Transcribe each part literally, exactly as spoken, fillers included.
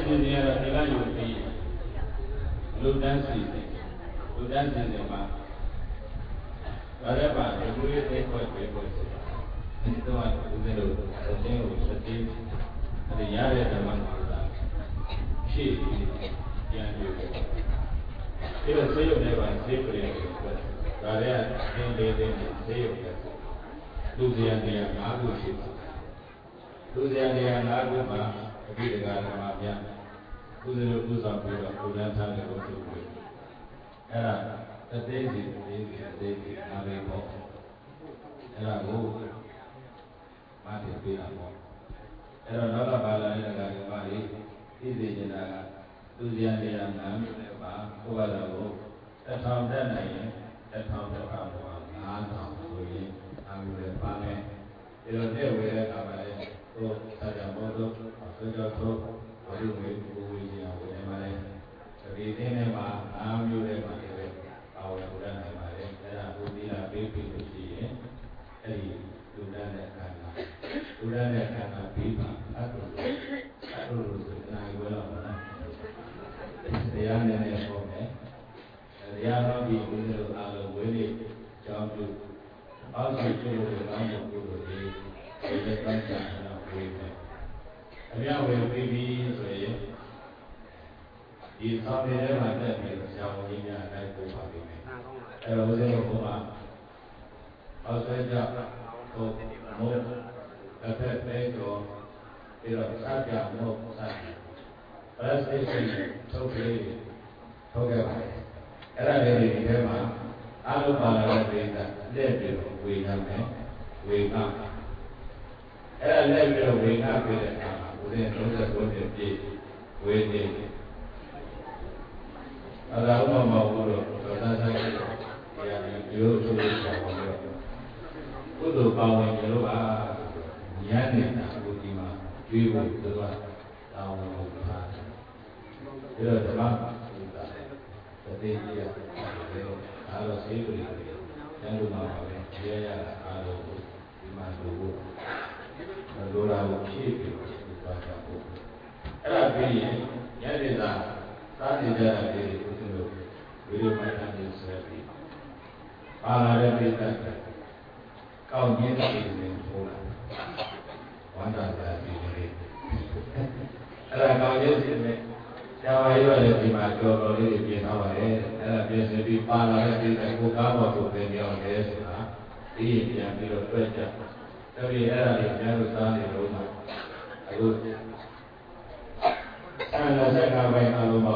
စဉ်နေရတော့ဒီကယူပြီးလူတန်းစီလူတန်းစီနေမှာဒါလည်းပါဒီလိုရေးသေးခွဲပေးဖို့ဆိုတာဒီတော့ဦးဇင်းတို့အတင်းကိုစတိအဲဒီရတဲ့ဓမ္မဆိုတာဖြည့်ပြီးပြန်ယူတယ်ဒီလိုစေရုပ်နဲ့ပါစေပရိယေကိုဒါလည်းအင်းလေးလေးနဲ့စေရုပ်နဲ့လူစရာနေရာ၅ခုရှိပါလူစရာနေရာ၅ခုမှာအဘိဓမ္မာဓမ္မများဦးဇင်းတို့ဥဆောင်ပြီးတော့ဘုရားထားတဲ့ဝတ္ထုတွေအဲ့ဒါအသေးစိတ်အသေးစိတ်အသေးစိတ်နားလည်ဖို့အဲ့ဒါကိုမာတိပေးတာပေါ့အဲ့တော့နောက်ကပါလာတဲ့ကကဘာလေးသိစေချင်တာကသူစရာနေရာနားမြို့နယ်မှာဘုရားတော်ကိုတစ်ထောင်တက်နိုင်ရင်တစ်ထောင်တစ်ထောင်တော့ငါးထောင်ဆိုရင်အာမျိုးလည်းပါမယ်ဒီလိုတဲ့ဝေတဲ့အခါမှာလည်းသူစာကြဘောတော့ဆွေးကြောတော့ဘုရားဝေဘူဝေကြီးအောင်ဝေနေပါလေဒီသင်းထဲမှာအာမျိုးလည်းပါလေပါဝင်ဘုရားနိုင်ပါလေအဲ့ဒါဘုရားပေးပြီးလို့ရှိရင်အဲ့ဒီလူတန်းတဲ့ခန္ဓာလူတန်းတဲ့ခန္ဓာပြီးပါအဲ့လိုအဲ့လိုဆိုနိုင်ဝဲတော့နော်တရားနဲ့နဲ့ဟောမယ်တရားတော်ပြီးဘုရားတို့အားလုံးဝိနည်းကြောင်းပြုအောက်ရှိကျိုးတွေကောင်းတဲ့ပုဂ္ဂိုလ်တွေဒီလိုကောင်းချင်တာဝေမယ်အမြဝေပြီးပြီဆိုရင်ဒီသာမေထဲမှာတက်ပြီးဆရာဝန်ကြီးများလိုက်ပို့ပါလိမ့်မယ်အဲ့တော့ဦးဇင်းတို့ကအောက်ဆွဲကြဟိုမို့တစ်ဖက်ပဲတော့ပြီးတော့စားကြမို့စားပရစိတ်ရှိထုတ်ပြီးထုတ်ခဲ့ပါတယ်အဲ့ဒါလေးဒီထဲမှာအလုပါလာတဲ့ပိဋကလက်ပြီးတော့ဝေရမယ်ဝေကအဲ့ဒါလက်ပြီးတော့ဝေကပြတဲ့အခါမှာဦးဇင်းသုံးဆယ်ကိုပြည့်ဝေနေအဲ့ဒါဥပမာဘုရားတော်သားဆိုင်ရာရိုးချိုးချောင်းလို့ကုသိုလ်ပါဝင်ကြလို့ပါဉာဏ်နဲ့အခုဒီမှာကျွေးဖို့သူကတောင်းလို့ပါပြီးတော့ဓမ္မဥဒ္ဒါသတိကြီးရအားလို့စေပရိသေကျန်လို့မှာပါပဲရဲရတာအားလို့ဒီမှာလို့လိုလာကိုဖြည့်ပြီးပါကြဖို့အဲ့ဒါပြီးရင်ညနေသာစားနေကြတာလေးကိုသူတို့ဝိရိယမိုက်တာမျိုးဆွဲပြီးပါလာတဲ့ပိဋကကောင်းခြင်းတွေနဲ့ပို့လာဝန္တာသာပြီးလေးအဲ့ဒါကောင်းခြင်းတွေနဲ့ဆရာမကြီးကလည်းဒီမှာကြော်တော်လေးတွေပြင်ထားပါတယ်အဲ့ဒါပြင်ဆင်ပြီးပါလာတဲ့ပိဋကကိုကားပေါ်ကိုပြင်ပြောင်းတယ်ဆိုတာဒီပြန်ပြီးတော့တွေ့ကြတယ်ဒီအဲ့ဒါတွေပြန်လို့စားနေလို့မှအခုဆန္ဒစကားပိုင်းအလုံးပါ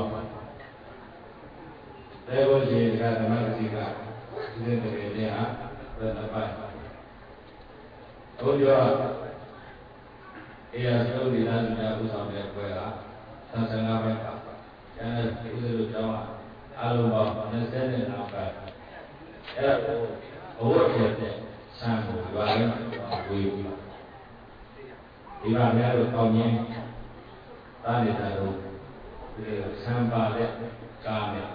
တေဘောရှင်ကဓမ္မတိကဒီနေ့တကယ်လည်းဟာဘယ်နှပိုင်းဘုရားအေယသုဒ္ဓိလာဇာဥဆောင်တဲ့ဘွဲကသံဃာပိုင်းပါကျန်တဲ့ဥစ္စလူကျောင်းကအလုံးပေါင်းနှစ်ဆယ်နဲ့နောက်ပိုင်းအဲ့ဒါကိုဘဝဖြစ်တဲ့ဆံကိုရွာရင်းဝေပြီးဒီမှာများလို့ကောင်းခြင်းတာနေတာတို့ဒီဆံပါတဲ့ကာနဲ့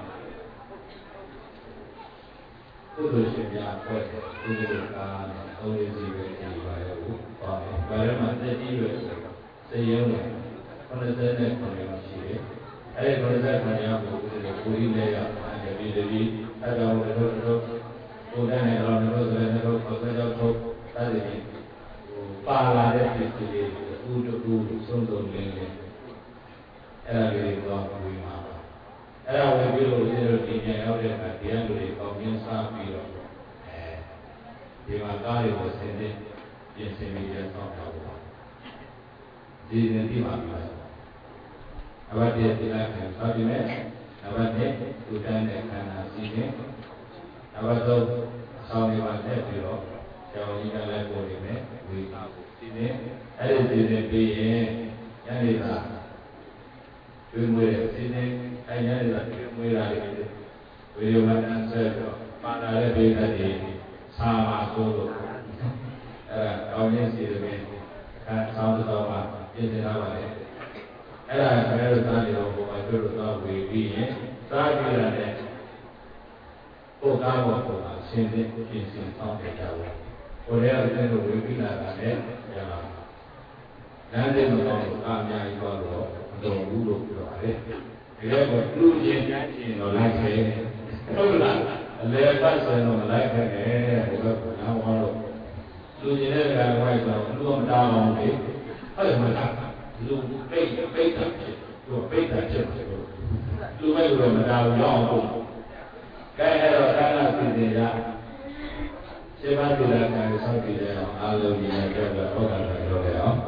ကုသိုလ်ရှင်များဖွဲ့တဲ့ကုသိုလ်ကာနဲ့အုံးလေးစီပဲဒီပါရဲ့ဟုတ်ပါမယ်။ဒါလည်းမှတက်ကြီးရွယ်ဆိုစေရုံးနဲ့ခုနှစ်ဆယ်နဲ့ခုနှစ်ရှိတယ်။အဲဒီခုနှစ်ဆယ်ခုနှစ်ရောက်ကိုကိုကြီးလေးရောက်တယ်ဒီတည်းအဲဒါကိုတို့တို့ကိုယ်နဲ့တော့တို့ဆိုရင်တို့ကိုယ်ကြောက်ထုတ်အဲဒီပါလာတဲ့ပြည်သူတွေဥဒကူဆုံးဆုံးလေးလေးအဲ့ဒါလေးတော့ဝင်ပါပါအဲ့ဒါဝင်ပြီးလို့ဒီလိုဒီညရောက်တဲ့အခါတရားလူတွေပေါင်းရင်းစားပြီးတော့အဲဒီမှာကားတွေကိုဆင်းနေပြင်ဆင်ပြီးရအောင်ပါပါဒီနေ့ဒီမှာပြလိုက်အဘတိတိလိုက်ခံသွားပြီးမယ်အဘတိသူတန်းတဲ့ခန္ဓာစီခြင်းအဘသုံးဆောင်းနေပါနဲ့ပြီးတော့ကျောင်းကြီးကလည်းပို့နေမယ်ဝေပါဖို့ဒီနေ့အဲ့ဒီဒီနေ့ပြီးရင်ညနေကကျွေးမွေးတဲ့ဒီနေ့အဲ့ညနေကကျွေးမွေးတာလေးဝေယဝတ္တဆက်တော့ပါလာတဲ့ဘေးကတည်းကသာမဆိုးလို့အဲ့ဒါကောင်းခြင်းစီတယ်ခံဆောင်းတော့မှပြင်ဆင်ထားပါလေအဲ့ဒါခရဲသားတွေတော့ဘုရားတို့တော့ဝေပြီးရင်စားကြရတဲ့ပုဂ္ဂိုလ်ဘောကဆင်းတဲ့ပြင်ဆင်ဆောင်ကြတယ်ကိုယ်ရဲ့အကျဉ်းကိုဝေပြီးလာတာနဲ့ရပါလမ်းစဉ်မတော်ဘူးအများကြီးတော့တော့တော်ဘူးလို့ပြောပါတယ်ဒီတော့လူချင်းကျန်းချင်းတော့လိုက်ခဲ့ဟုတ်လားအလေပတ်ဆိုရင်တော့လိုက်ခဲ့တယ်ဒီတော့ဘာဝါလို့လူချင်းတဲ့ကဝိုက်တော့လူမတားအောင်လေဟုတ်မလားလူပိတ်ပိတ်တာဖြစ်သူပိတ်တာဖြစ်လူပဲလူမတားဘူးရောင်းအောင်ကဲအဲ့တော့သာနာစီစဉ်ရစေဘာတိလာကံဆောက်တည်တဲ့အောင်အာလုံးကြီးနဲ့ပြောတော့ဟုတ်တာပြောရအောင်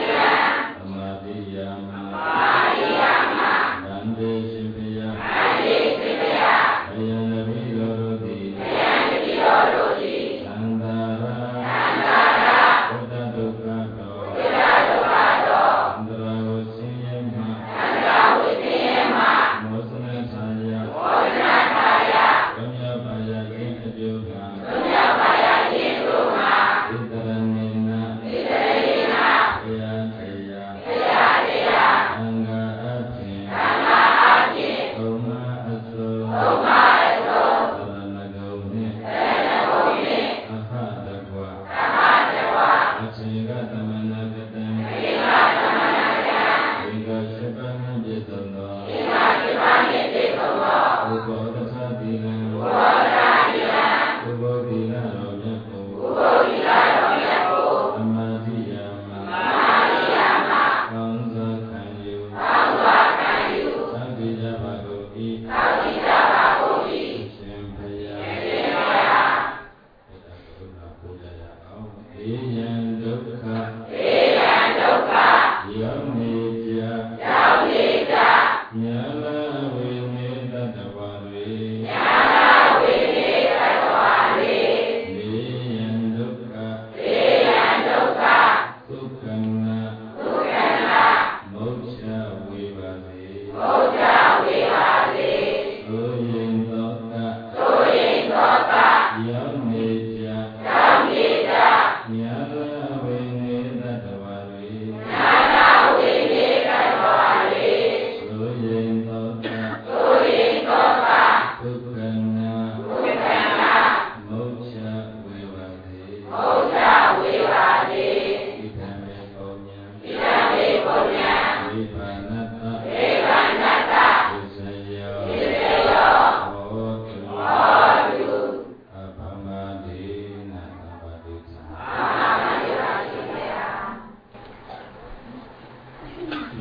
Hare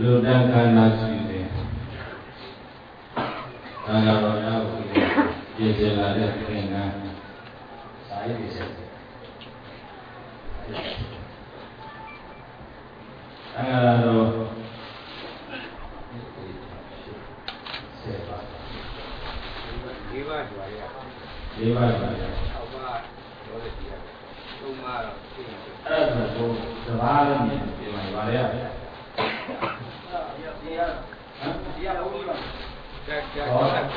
လူတန်းခန္ဓာရှိတယ်။ဒါကတော့ရဖို့ပြင်ဆင်လာတဲ့သင်္ကန်းစာရေးတွေဆက်တယ်။ဒါကတော့ဆက်ပါလေးပါးပါရလေးပါးပါရ၆ပါးရောတဲ့တရားသုံးပါးတော့သိတယ်အဲ့ဒါဆိုတဘာလို့မြင်ပြန်ပါပါရတရားဟမ်တရားလုံးလို့ကဲကဲဟောကဲ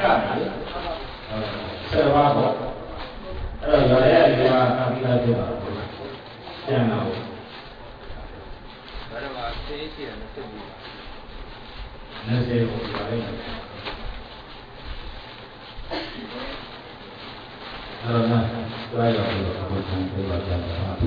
ဆက်ပါတော့အဲ့တော့ရတဲ့ဒီမှာအပိဓာပြောတာပြန်တော့ဘာလို့ကသိရှိတယ်နဲ့သိပြီနဲ့စေကိုပါလိမ့်မယ်အဲ့တော့နာတွားရအောင်လို့ဘုရားပြောတာပြန်ပါပြီ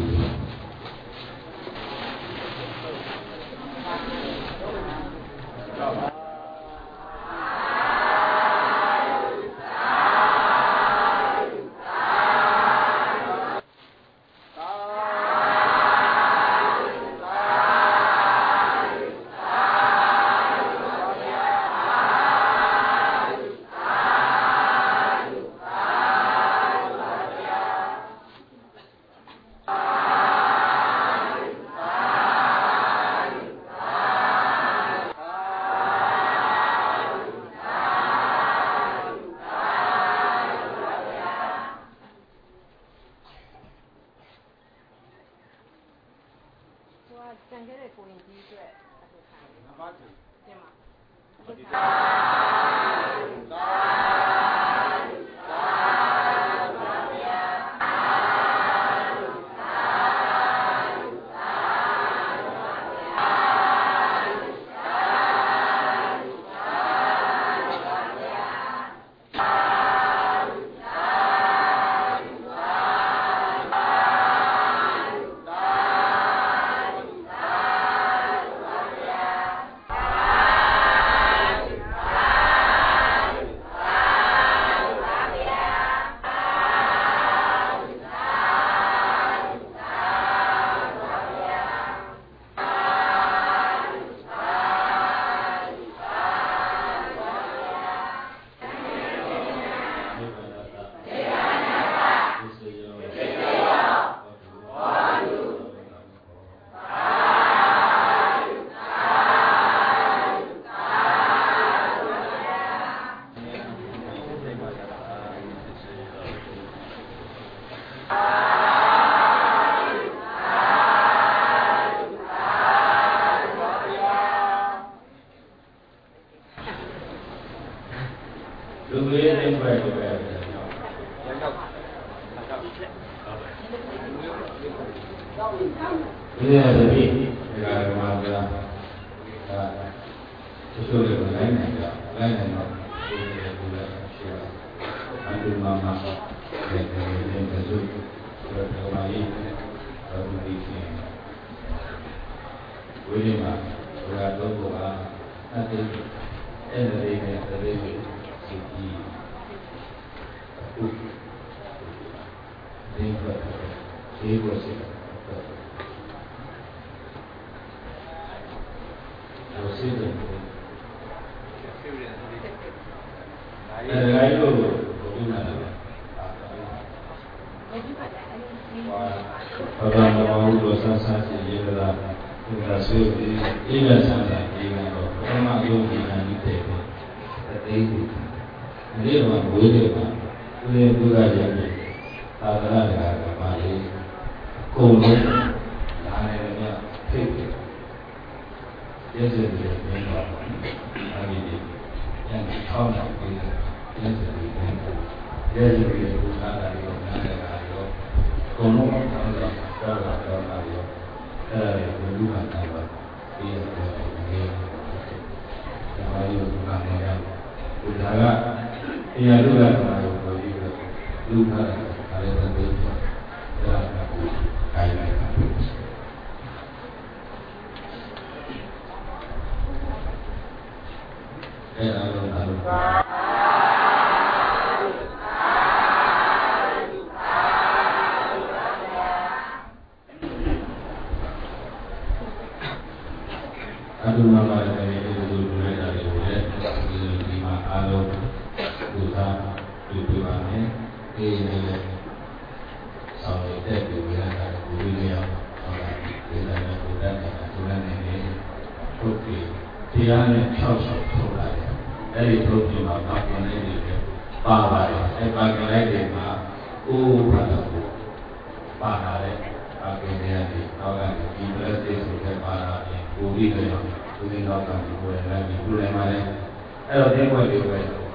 အတုမပါလည်းဒီဒီပါနဲ့ဒီနေ့ဆောင်းနေတဲ့ဒီဝိရကဘူရီလေးအောင်ဆောင်းတာဒီတိုင်းနဲ့ကိုယ်တိုင်နဲ့ကိုယ်တိုင်နဲ့ထုတ်ပြီးတရားနဲ့ဖြောက်ဆောင်ထုတ်လာတယ်အဲ့ဒီထုတ်ပြီးမှပါကင်လေးတွေပါပါတယ်အဲ့ပါကင်လေးတွေမှာအိုးပါတော့ပါလာတဲ့ပါကင်လေးတွေတော့ကနေဒီ plastic ဆိုတဲ့ပါလာရင်ဘူရီလေးအောင်ဒီနေ့တော့ကနေကိုယ်တိုင်လည်းဒီလိုလည်းမှလည်းအဲ့တော့ဒီဘက်လေးပဲ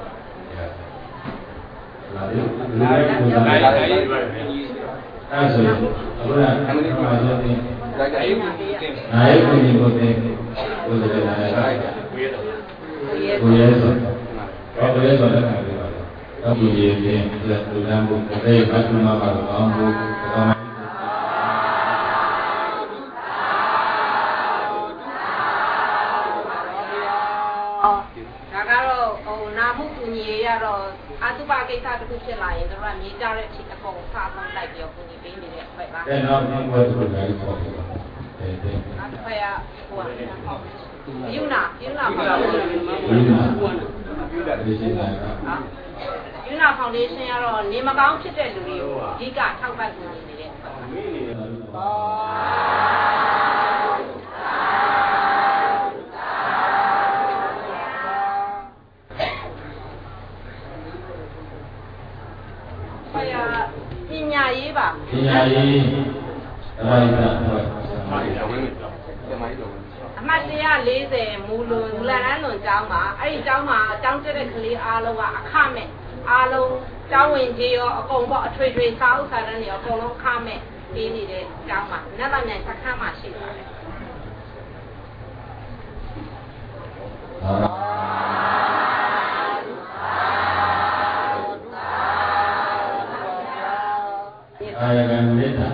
လာတယ်လာတယ်ကိုယ်တိုင်အဲ့ဆိုအခုကဘာလို့ဒီနိုင်နိုင်ကိုဒီကိုတဲ့ကိုယ်တိုင်လာတယ်ကိုရဲဆိုတော့ကိုရဲဆိုတဲ့ခါလေးပါတော့ဒီရေပြင်လက်လူလမ်းဖို့တဲ့ဘတ်မမကတော့အောင်ဖို့ကောင်းအတုပါကိစ္စတစ်ခုဖြစ်လာရင်တို့ကမြေကြတဲ့အချိန်အကုန်စားဆုံးလိုက်ပြီးတော့ကိုကြီးပေးနေတဲ့အဖွဲ့ပါတဲ့နောက်ဒီဘက်ကိုလည်းပေါ်တယ်တဲ့တဲ့အဲ့ဒီဖွဲ့ကဟိုကယူနာယူနာဖောင်ဒေးရှင်းယူနာယူနာဒီရှင်းလာတာယူနာဖောင်ဒေးရှင်းကတော့နေမကောင်းဖြစ်တဲ့လူတွေကိုအဓိကထောက်ပံ့ကူညီနေတဲ့အဖွဲ့ပါပညာရေးပါပညာရေးအမိုက်တာဟုတ်အမှတ်တရ၄၀မူလွန်မူလတန်းလွန်ကျောင်းမှာအဲ့ဒီကျောင်းမှာအကျောင်းတက်တဲ့ကလေးအားလုံးကအခမဲ့အားလုံးကျောင်းဝင်ကြီးရောအကုန်ပေါ့အထွေထွေစာအုပ်စာတမ်းတွေရောအကုန်လုံးအခမဲ့ပေးနေတဲ့ကျောင်းမှာနတ်တော်မြိုင်စခန်းမှာရှိပါတယ်ကာယကံမေတ္တာ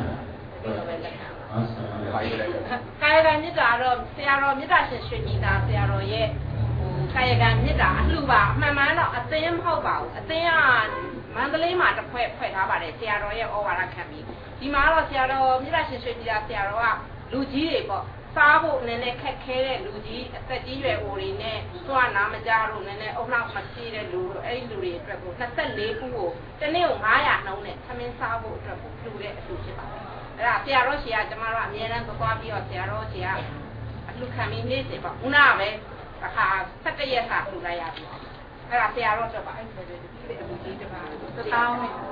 ကာယကံမေတ္တာတော့ဆရာတော်မေတ္တာရှင်ရွှေညီသာဆရာတော်ရဲ့ဟိုကာယကံမေတ္တာအလှပါအမှန်မှန်တော့အသင်းမဟုတ်ပါဘူးအသင်းကမန္တလေးမှာတစ်ဖွဲ့ဖွဲ့ထားပါတယ်ဆရာတော်ရဲ့ဩဝါဒခံပြီးဒီမှာတော့ဆရာတော်မေတ္တာရှင်ရွှေညီသာဆရာတော်ကလူကြီးတွေပေါ့စားဖို့နည်းနည်းခက်ခဲတဲ့လူကြီးအသက်ကြီးရွယ်အိုတွေနဲ့သွားနာမကြလို့နည်းနည်းအုံနောက်မရှိတဲ့လူတို့အဲ့ဒီလူတွေအတွက်ကို၂၄ခုကိုတနေ့ကို၅ရာနှုန်းနဲ့သမင်းစားဖို့အတွက်ကိုလှူတဲ့အလှူဖြစ်ပါတယ်အဲ့ဒါဆရာတော်ရှင်ကကျမတို့အမြဲတမ်းသွားပြီးတော့ဆရာတော်ရှင်ကအလှူခံပြီးနေ့စဉ်ပေါ့ခုနကပဲအခါ၁၁ရက်စာလှူလိုက်ရပြီအဲ့ဒါဆရာတော်တော့ပါအဲ့ဒီအလှူကြီးတပါးတောင်းနဲ့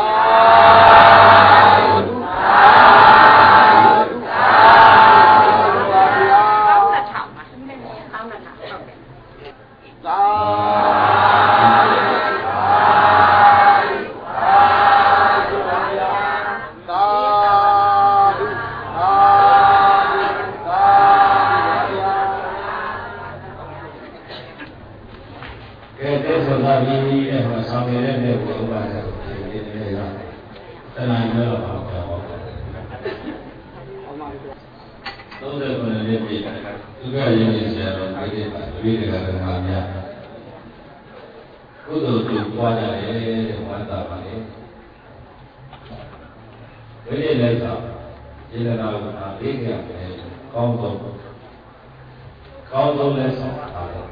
ကုသိုလ်ပြုပွားကြတယ်တဲ့ဝမ်းသာပါလေဝိနည်းလိုက်တော့ဒီလနာကလေးကလည်းကောင်းဆုံးကောင်းဆုံးလဲဆောင်ပါတယ်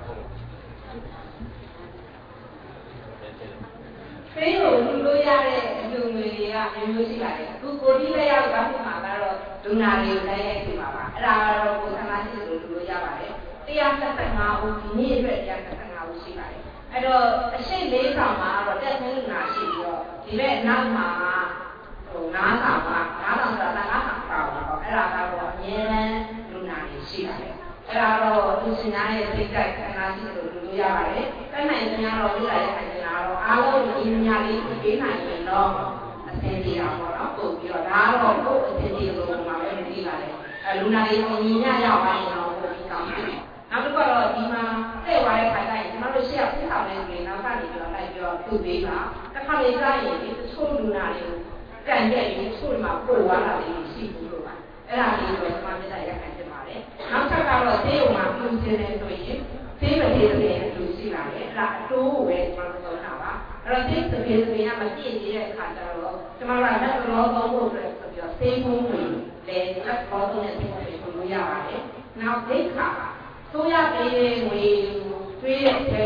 ဖေးကိုလူလို့ရတဲ့အလူငွေတွေကမျိုးရှိပါတယ်အခုကိုဒီလက်ရောက်သွားဖို့မှာကတော့ဒုနာတွေကိုလည်းရိုက်ပြပါပါအဲ့ဒါကတော့ကိုသမားရှိလို့လူလို့ရပါတယ်တရားဆက်ဆက်ငါးဦးဒီနေ့အတွက်တရားဆက်ဆက်ငါးဦးရှိပါတယ်အဲ့တော့အရှိတ်လေးဆောင်မှာတော့တက်ဆင်းလူနာရှိပြီးတော့ဒီဘက်နောက်မှာဟိုငါးဆောင်ပါငါးဆောင်ဆိုတာငါးဆောင်ပါတော့အဲ့ဒါကတော့အမြဲတမ်းလူနာတွေရှိပါတယ်အဲ့ဒါတော့လူရှင်များရဲ့စိတ်ကြိုက်ခန္ဓာရှိလို့လူလို့ရပါတယ်တတ်နိုင်ကြတော့လူလာရဲ့ခိုင်နေတာတော့အားလုံးဒီညာလေးပေးနိုင်ရင်တော့အဆင်ပြေအောင်ပေါ့နော်ပို့ပြီးတော့ဒါကတော့ကိုယ်အဆင်ပြေလို့မှာပဲမသိပါနဲ့အဲလူနာတွေအညီညရောက်ပါရင်တော့ပို့ပြီးကောင်းပါတယ်နောက်တစ်ခါတော့ဒီမှာတဲ့သွားတဲ့ခါကျရင်ကျွန်တော်တို့ရှေ့ကပြဆောင်နေပြီနောက်ကနေပြီးတော့လိုက်ပြီးတော့သူ့ပေးပါတစ်ခါလေးကျရင်ဒီချို့လူနာတွေကိုကန်တဲ့ရင်ချို့မှာပို့သွားတာလေးရှိဘူးလို့ပါအဲ့ဒါလေးကိုကျွန်မမြတ်ရခိုင်ဖြစ်ပါတယ်နောက်ထပ်ကတော့ဆေးရုံမှာပြုကျင်းနေဆိုရင်ဆေးမသေးတဲ့အလူရှိလာတယ်အဲ့ဒါအတိုးကိုပဲကျွန်တော်တို့ပြောတာပါအဲ့တော့ဆေးသပြေသပြေကမပြည့်နေတဲ့အခါကျတော့ကျွန်တော်တို့ကလက်ရောသုံးဖို့အတွက်ဆိုပြီးတော့ဆေးကုန်းတွေလည်းလက်ရောသုံးတဲ့ဆေးကုန်းတွေလုပ်ရပါတယ်နောက်ဒိတ်ခါဆိုရပေးတဲ့ငွေတွေးတဲ့အထဲမှာ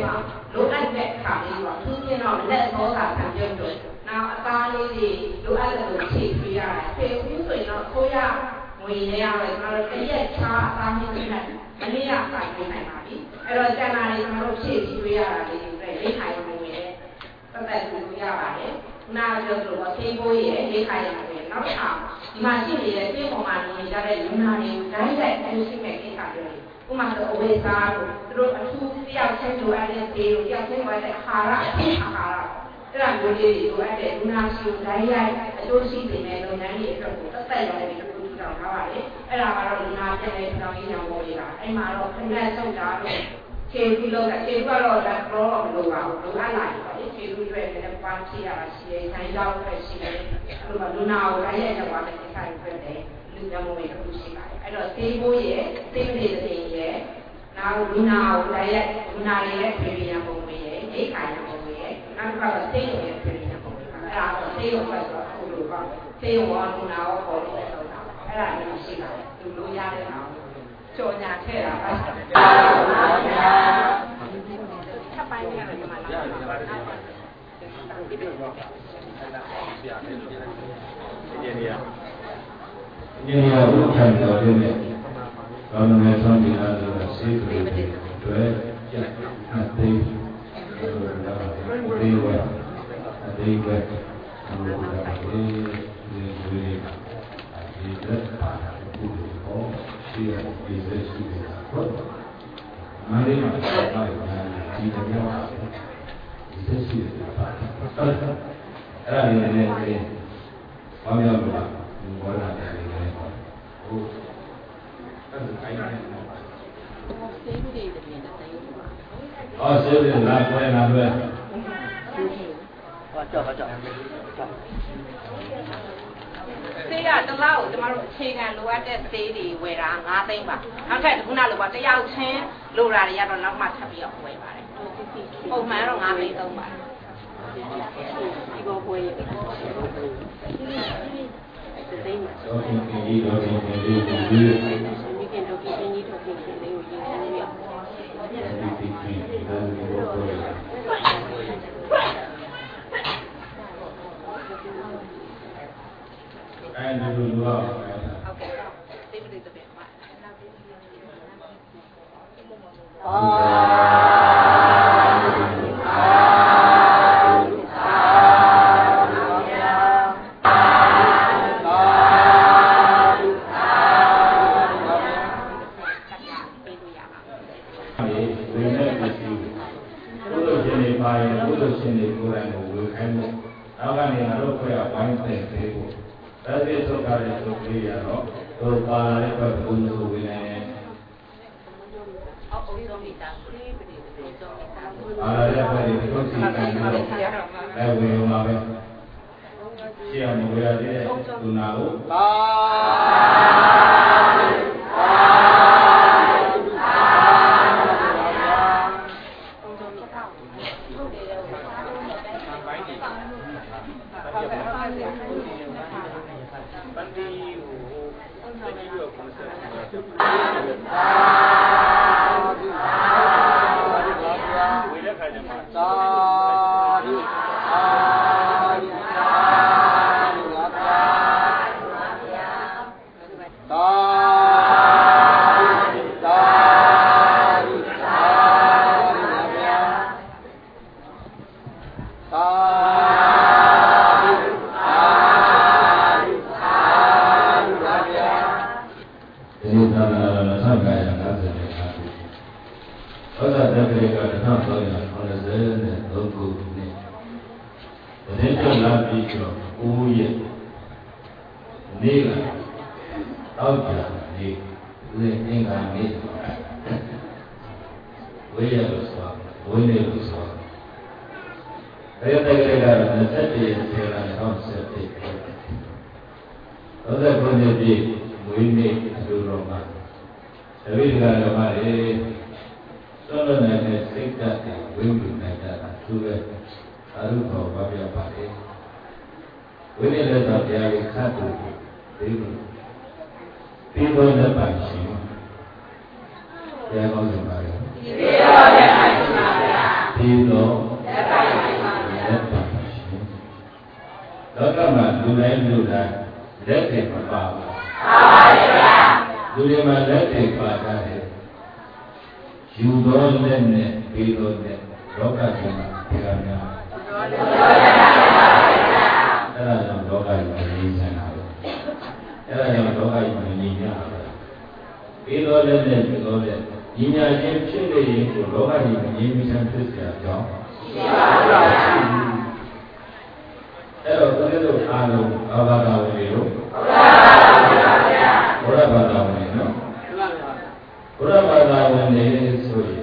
လိုအပ်တဲ့ခါလေးပေါ့သူပြင်းတော့လက်သောတာဆံပြုတ်လို့နောက်အသားလေးတွေလိုအပ်တယ်လို့ဖြည့်ပေးရတယ်ဖြည့်ဦးဆိုရင်တော့ကိုရငွေရရတယ်ကျွန်တော်တို့တရက်ချာအသားမျိုးနဲ့မနေ့ကစိုက်ပေးနိုင်ပါပြီအဲ့တော့ကျန်တာတွေကျွန်တော်တို့ဖြည့်ပေးရတာလေးတွေလေးခိုင်ဝင်ဝင်နဲ့ပတ်သက်လို့ရပါတယ်နာပြောလို့တော့ခေကိုရဲ့လေးခိုင်ရမယ်နောက်တစ်ခါဒီမှာရှိနေတဲ့ပြည်ပေါ်မှာနေကြတဲ့လူနာတွေဓာတ်ရိုက်အကျိုးရှိမဲ့ကိစ္စတွေဥပမာဆိုအဝေးစားတို့သူတို့အထူးတယောက်ချင်းလိုအပ်တဲ့ဈေးတို့တယောက်ချင်းလိုအပ်တဲ့အာဟာရအဖြစ်အာဟာရအဲ့ဒါမျိုးလေးတွေလိုအပ်တဲ့လူနာရှိကိုဓာတ်ရိုက်အကျိုးရှိတဲ့လုပ်ငန်းတွေအတွက်ကိုသက်သက်ရောင်းနေတူတူတောင်းထားပါတယ်အဲ့ဒါကတော့လူနာပြန်တဲ့တောင်းရင်းရောင်းပေါ်လေးပါအဲ့မှာတော့ခဏဆုံးတာတော့ခြေပြီးလို့ခြေကတော့လက်တော့မလိုပါဘူးလိုအပ်လာပြီပေါ့လေခြေလူတွေလည်းပန်းချရတာရှိရင်ဆိုင်ရောက်ပဲရှိတယ်အဲ့လိုလူနာကိုဓာတ်ရိုက်တော့တဲ့ကိစ္စတွေဖြစ်တယ်လူကြောင့်ဝင်လို့ရှိပါတယ်အဲ့တော့သေးဖို့ရဲ့သိမနေတဲ့ရဲ့နောက်လူနာကိုဓာတ်ရိုက်လူနာရဲ့ပြေပြရပုံတွေရဲ့ဒိတ်ခိုင်ရပုံတွေရဲ့နောက်တစ်ခါတော့သိရဲ့ပြေပြရပုံတွေပါအဲ့ဒါတော့သိရုံပဲဆိုတော့အခုလိုပေါ့သိရုံကလူနာကိုပေါ်လို့ဆုံးတာအဲ့ဒါမျိုးရှိပါတယ်လူလိုရတဲ့အောင်ကြော်ညာထည့်တာပါထပ်ပိုင်းနဲ့ဒီမှာလာဒီလိုပေါ့ဒီနေရာဒီနေရာကိုထိုင်တော်တဲ့ကောင်းတဲ့ဆုံးဒီအားဆိုတာစေးတွေတွေ့ကြအသိဒီဝဲအသိဝဲဘုရားဒီဒီဒီဒီသက်ပါဘုရားရှိရဒီသက်ရှိတာဟုတ်မရင်းမှာပါဒီတရားဒီသက်ရှိတာပါအဲ့ဒါလည်းလည်းဘာမှမလုပ်ဘူးဘောလာတယ်လည်းဟုတ်အဲ့ဒါအိုင်နေဆေးတွေတည်းတည်းအော်ဆေးတွေလာပွဲလာပွဲဟောကြောက်ဟောကြောက်ဆေးရတလားကိုကျမတို့အခြေခံလိုအပ်တဲ့ဆေးတွေဝယ်တာ၅သိန်းပါနောက်ထပ်ခုနလိုပါတယောက်ချင်းလိုတာတွေကတော့နောက်မှထပ်ပြီးတော့ဝယ်ပါတယ်ပုံမှန်တော့၅သိန်းသုံးပါတယ်ဒီကောပွဲရဒီသိမ်းမှာတော့ဒီဒီတော့ဒီဒီဒီဒီဒီကနေ့တော့ဒီနေ့တော့ဒီနေ့ကိုရေးနေရဒီဒီဒီဒါမျိုးတော့အဲ့ဒီလိုလိုဟုတ်ကဲ့သိပြီတပည့်ပါအာတော့ပါလာတဲ့ဘက်ဘုံလိုဝင်နေတယ်။အောက်ဆုံးနေတာပြေးပြီးတော့ဆုံးနေတာ။အားရတဲ့ဘက်ဒီကုသီကံပြီးတော့အဲဝင်လာပဲ။ရှေ့အောင်ဝေရတဲ့ဒုနာကိုသာဒီလူတိုင်းလူတိုင်းလက်တွေမပါဘူးပါပါဗျာလူတွေမှာလက်တွေပါကြတယ်ယူတော်လက်နဲ့ပြီးတော့လက်လောကကြီးမှာဒီကများအဲ့ဒါကြောင့်လောကကြီးမှာနေနေတာပဲအဲ့ဒါကြောင့်လောကကြီးမှာနေနေတာပဲပြီးတော့လက်နဲ့ပြီးတော့လက်ညီညာချင်းဖြစ်နေရင်ကိုလောကကြီးမှာနေမိချမ်းဖြစ်เสียကြောင်းရှိပါဘူးအဲ့တော့ဘုရားတို့အားလုံးဘာဘာသာဝင်တွေတို့ဘုရားဘာသာဝင်နော်ဘုရားဘာသာဝင်တွေဆိုရင်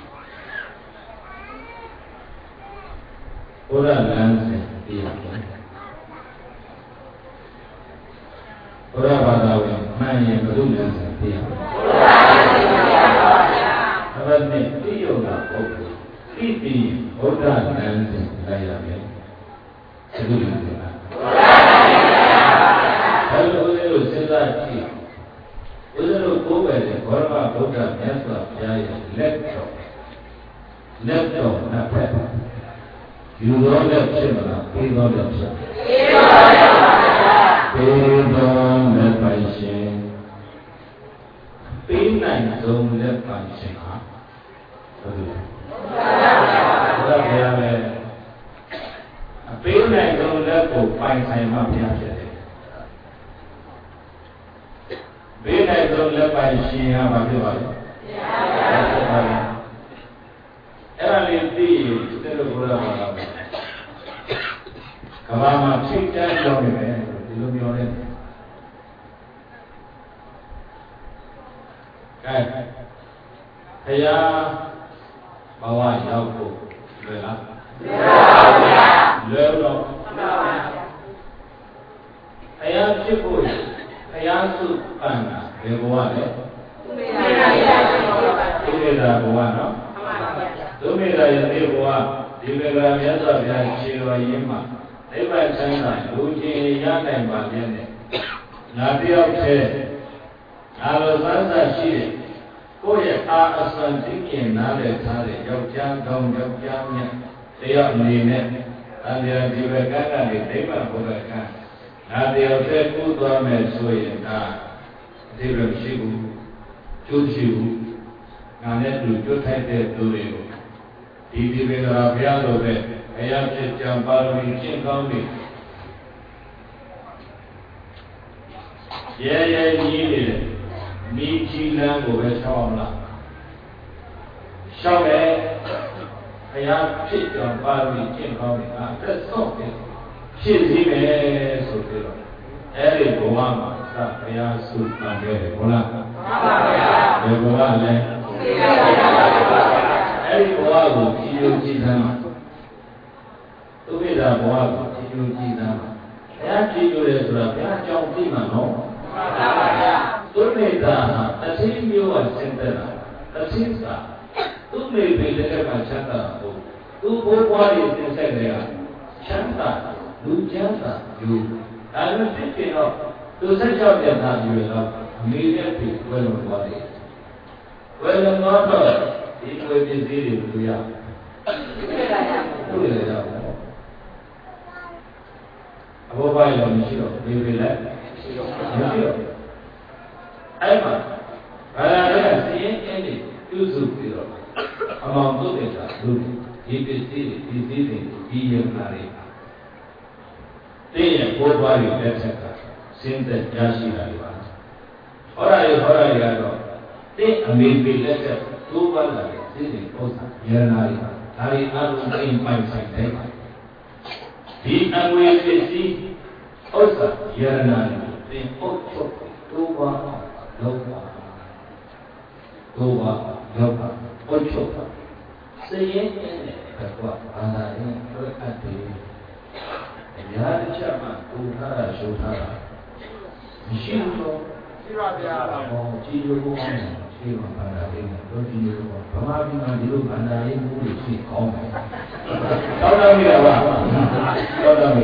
ဘုရားလမ်းစဉ်ပြရမယ်ဘုရားဘာသာဝင်မှန်ရင်ဘုရားလမ်းစဉ်ပြရမယ်ဘုရားလမ်းစဉ်ပြရပါဗျာအဲ့ဒါနဲ့တိယုံတာပုဂ္ဂိုလ်တိတိဘုရားလမ်းစဉ်လိုက်ရမယ်ဘုရားလမ်းစဉ်ဘုရားလမ်းစဉ်ဘယ်လိုလဲလို့စဉ်းစားကြည့်ဘုရားတို့ကိုယ်ပဲလေဘောရမဗုဒ္ဓမြတ်စွာဘုရားရဲ့လက်တော်လက်တော်နဲ့ဖက်ယူတော်လက်ဖြစ်မလားပြီးတော်လက်ဖြစ်ပြီးတော်လက်ပါဗျာပြီးတော်လက်ပိုင်ရှင်ပြီးနိုင်ဆုံးလက်ပိုင်ရှင်ဟာဘယ်လိုလဲဘုရားဘုရားပဲအပြီးနိုင်ဆုံးလက်ကိုပိုင်ဆိုင်မှဘုရားဖြစ်တယ်ပြီးနိုင်ဆုံးလက်ပိုင်ရှင်ဟာဘာဖြစ်ပါလဲဘုရားဖြစ်ပါလေအဲ့ဒါလေးသိရင်တဲ့လိုဘုရားပါပဲကဘာမှာဖိတ်တန်းကြောင်းနေတယ်ဒီလိုပြောနေတယ်ကဲခရာဘဝရောက်ဖို့လွယ်လားလွယ်ပါဘူးဗျာလွယ်တော့မှန်ပါဗျာခရာဖြစ်ဖို့ခရာစုပန်တာဘယ်ဘဝလဲသူမေတာရဲ့သူမေတာဘဝနော်သူမေတာရဲ့ဒီဘဝဒီမေတာမြတ်စွာဘုရားခြေတော်ရင်းမှာနိဗ္ဗာန်ချမ်းသာလူချင်းရနိုင်ပါလျက်နဲ့ငါတယောက်တည်းငါလိုသစ္စာရှိတဲ့ကိုယ့်ရဲ့အာအစွမ်းသိမြင်နားလည်ထားတဲ့ယောက်ျားကောင်းယောက်ျားမြတ်တယောက်အနေနဲ့အန္တရာယ်ဒီဘက်ကကနေနိဗ္ဗာန်ဘုရားကငါတယောက်တည်းကူးသွားမယ်ဆိုရင်ဒါအသေးပဲရှိဘူးကျိုးရှိဘူးငါနဲ့တူကျွတ်ထိုက်တဲ့သူတွေကိုဒီဒီဘေကရာဘုရားလိုပဲအရာဖြစ်ကြံပါရမီကျင့်ကောင်းနေရဲရဲကြီးနေတယ်မိကြီးလမ်းကိုပဲရှောက်အောင်လားရှောက်တယ်အရာဖြစ်ကြံပါရမီကျင့်ကောင်းနေအသက်ဆုံးတယ်ဖြစ်စီမယ်ဆိုပြီးတော့အဲ့ဒီဘဝမှာသဘုရားဆုတန်ခဲ့တယ်ဟုတ်လားမှန်ပါဗျာဒီဘဝလည်းအဲ့ဒီဘဝကိုကြည်ယုံကြည်သမ်းသူမိတာဘဝကိုကြည်ယုံကြည်သမ်းဘုရားကြည်ယုံတယ်ဆိုတာဘုရားကြောင့်သိမှာနော်မှန်ပါဗျာသူမိတာဟာအသိမျိုးကစင်တဲ့တာအသိစာသူမိပေလည်းကချမ်းသာဖို့သူဘိုးဘွားတွေသင်ဆက်ကြရချမ်းသာလူချမ်းသာယူဒါလို့ဖြစ်ဖြစ်တော့သူဆက်ကြောက်ပြန်တာယူရတော့အမေနဲ့ပြီဝယ်လို့သွားတယ်ဝယ်လို့တော့ဒီဝယ်ပစ္စည်းတွေလူရဟုတ်တယ်လားအဘောပိုင်းရောမရှိတော့ဒီပဲလက်မရှိတော့မရှိတော့အဲ့မှာဘာသာရေးစီးရင်အင်းတွေပြုစုပြီးတော့အမောင်တို့တဲ့ကလူဒီပစ္စည်းတွေဒီစည်းတွေဒီယုံနာတွေတင်းရဲ့ဘိုးဘွားတွေလက်ထက်ကစင်းသက်ရရှိတာတွေပါဟောရရဟောရရတော့တင်းအမေပေလက်ထက်တိုးပါလာတယ်စည်းတွေဥစ္စာရနာတွေဒါတွေအလုံးအိမ်ပိုင်ဆိုင်တယ်ဒီအငွေပစ္စည်းဥစ္စာရနာတွေတင်းအုပ်ချုပ်တိုးပါလောက်ပါတိုးပါလောက်ပါအုပ်ချုပ်ပါစည်ရင်တဲ့ကွာဘာသာရေးတွေ့အပ်တယ်ညာတစ်ချက်မှပူထားတာရှုထားတာမရှိဘူးတော့ရှိပါဗျာဟောကြည်လို့ကောင်းတယ်ရှိမှာဘာသာရေးတို့ကြည်လို့ဗမာပြည်မှာဒီလိုဘာသာရေးမှုတွေရှိကောင်းတယ်တောင်းတမိတာပါတောင်းတမိ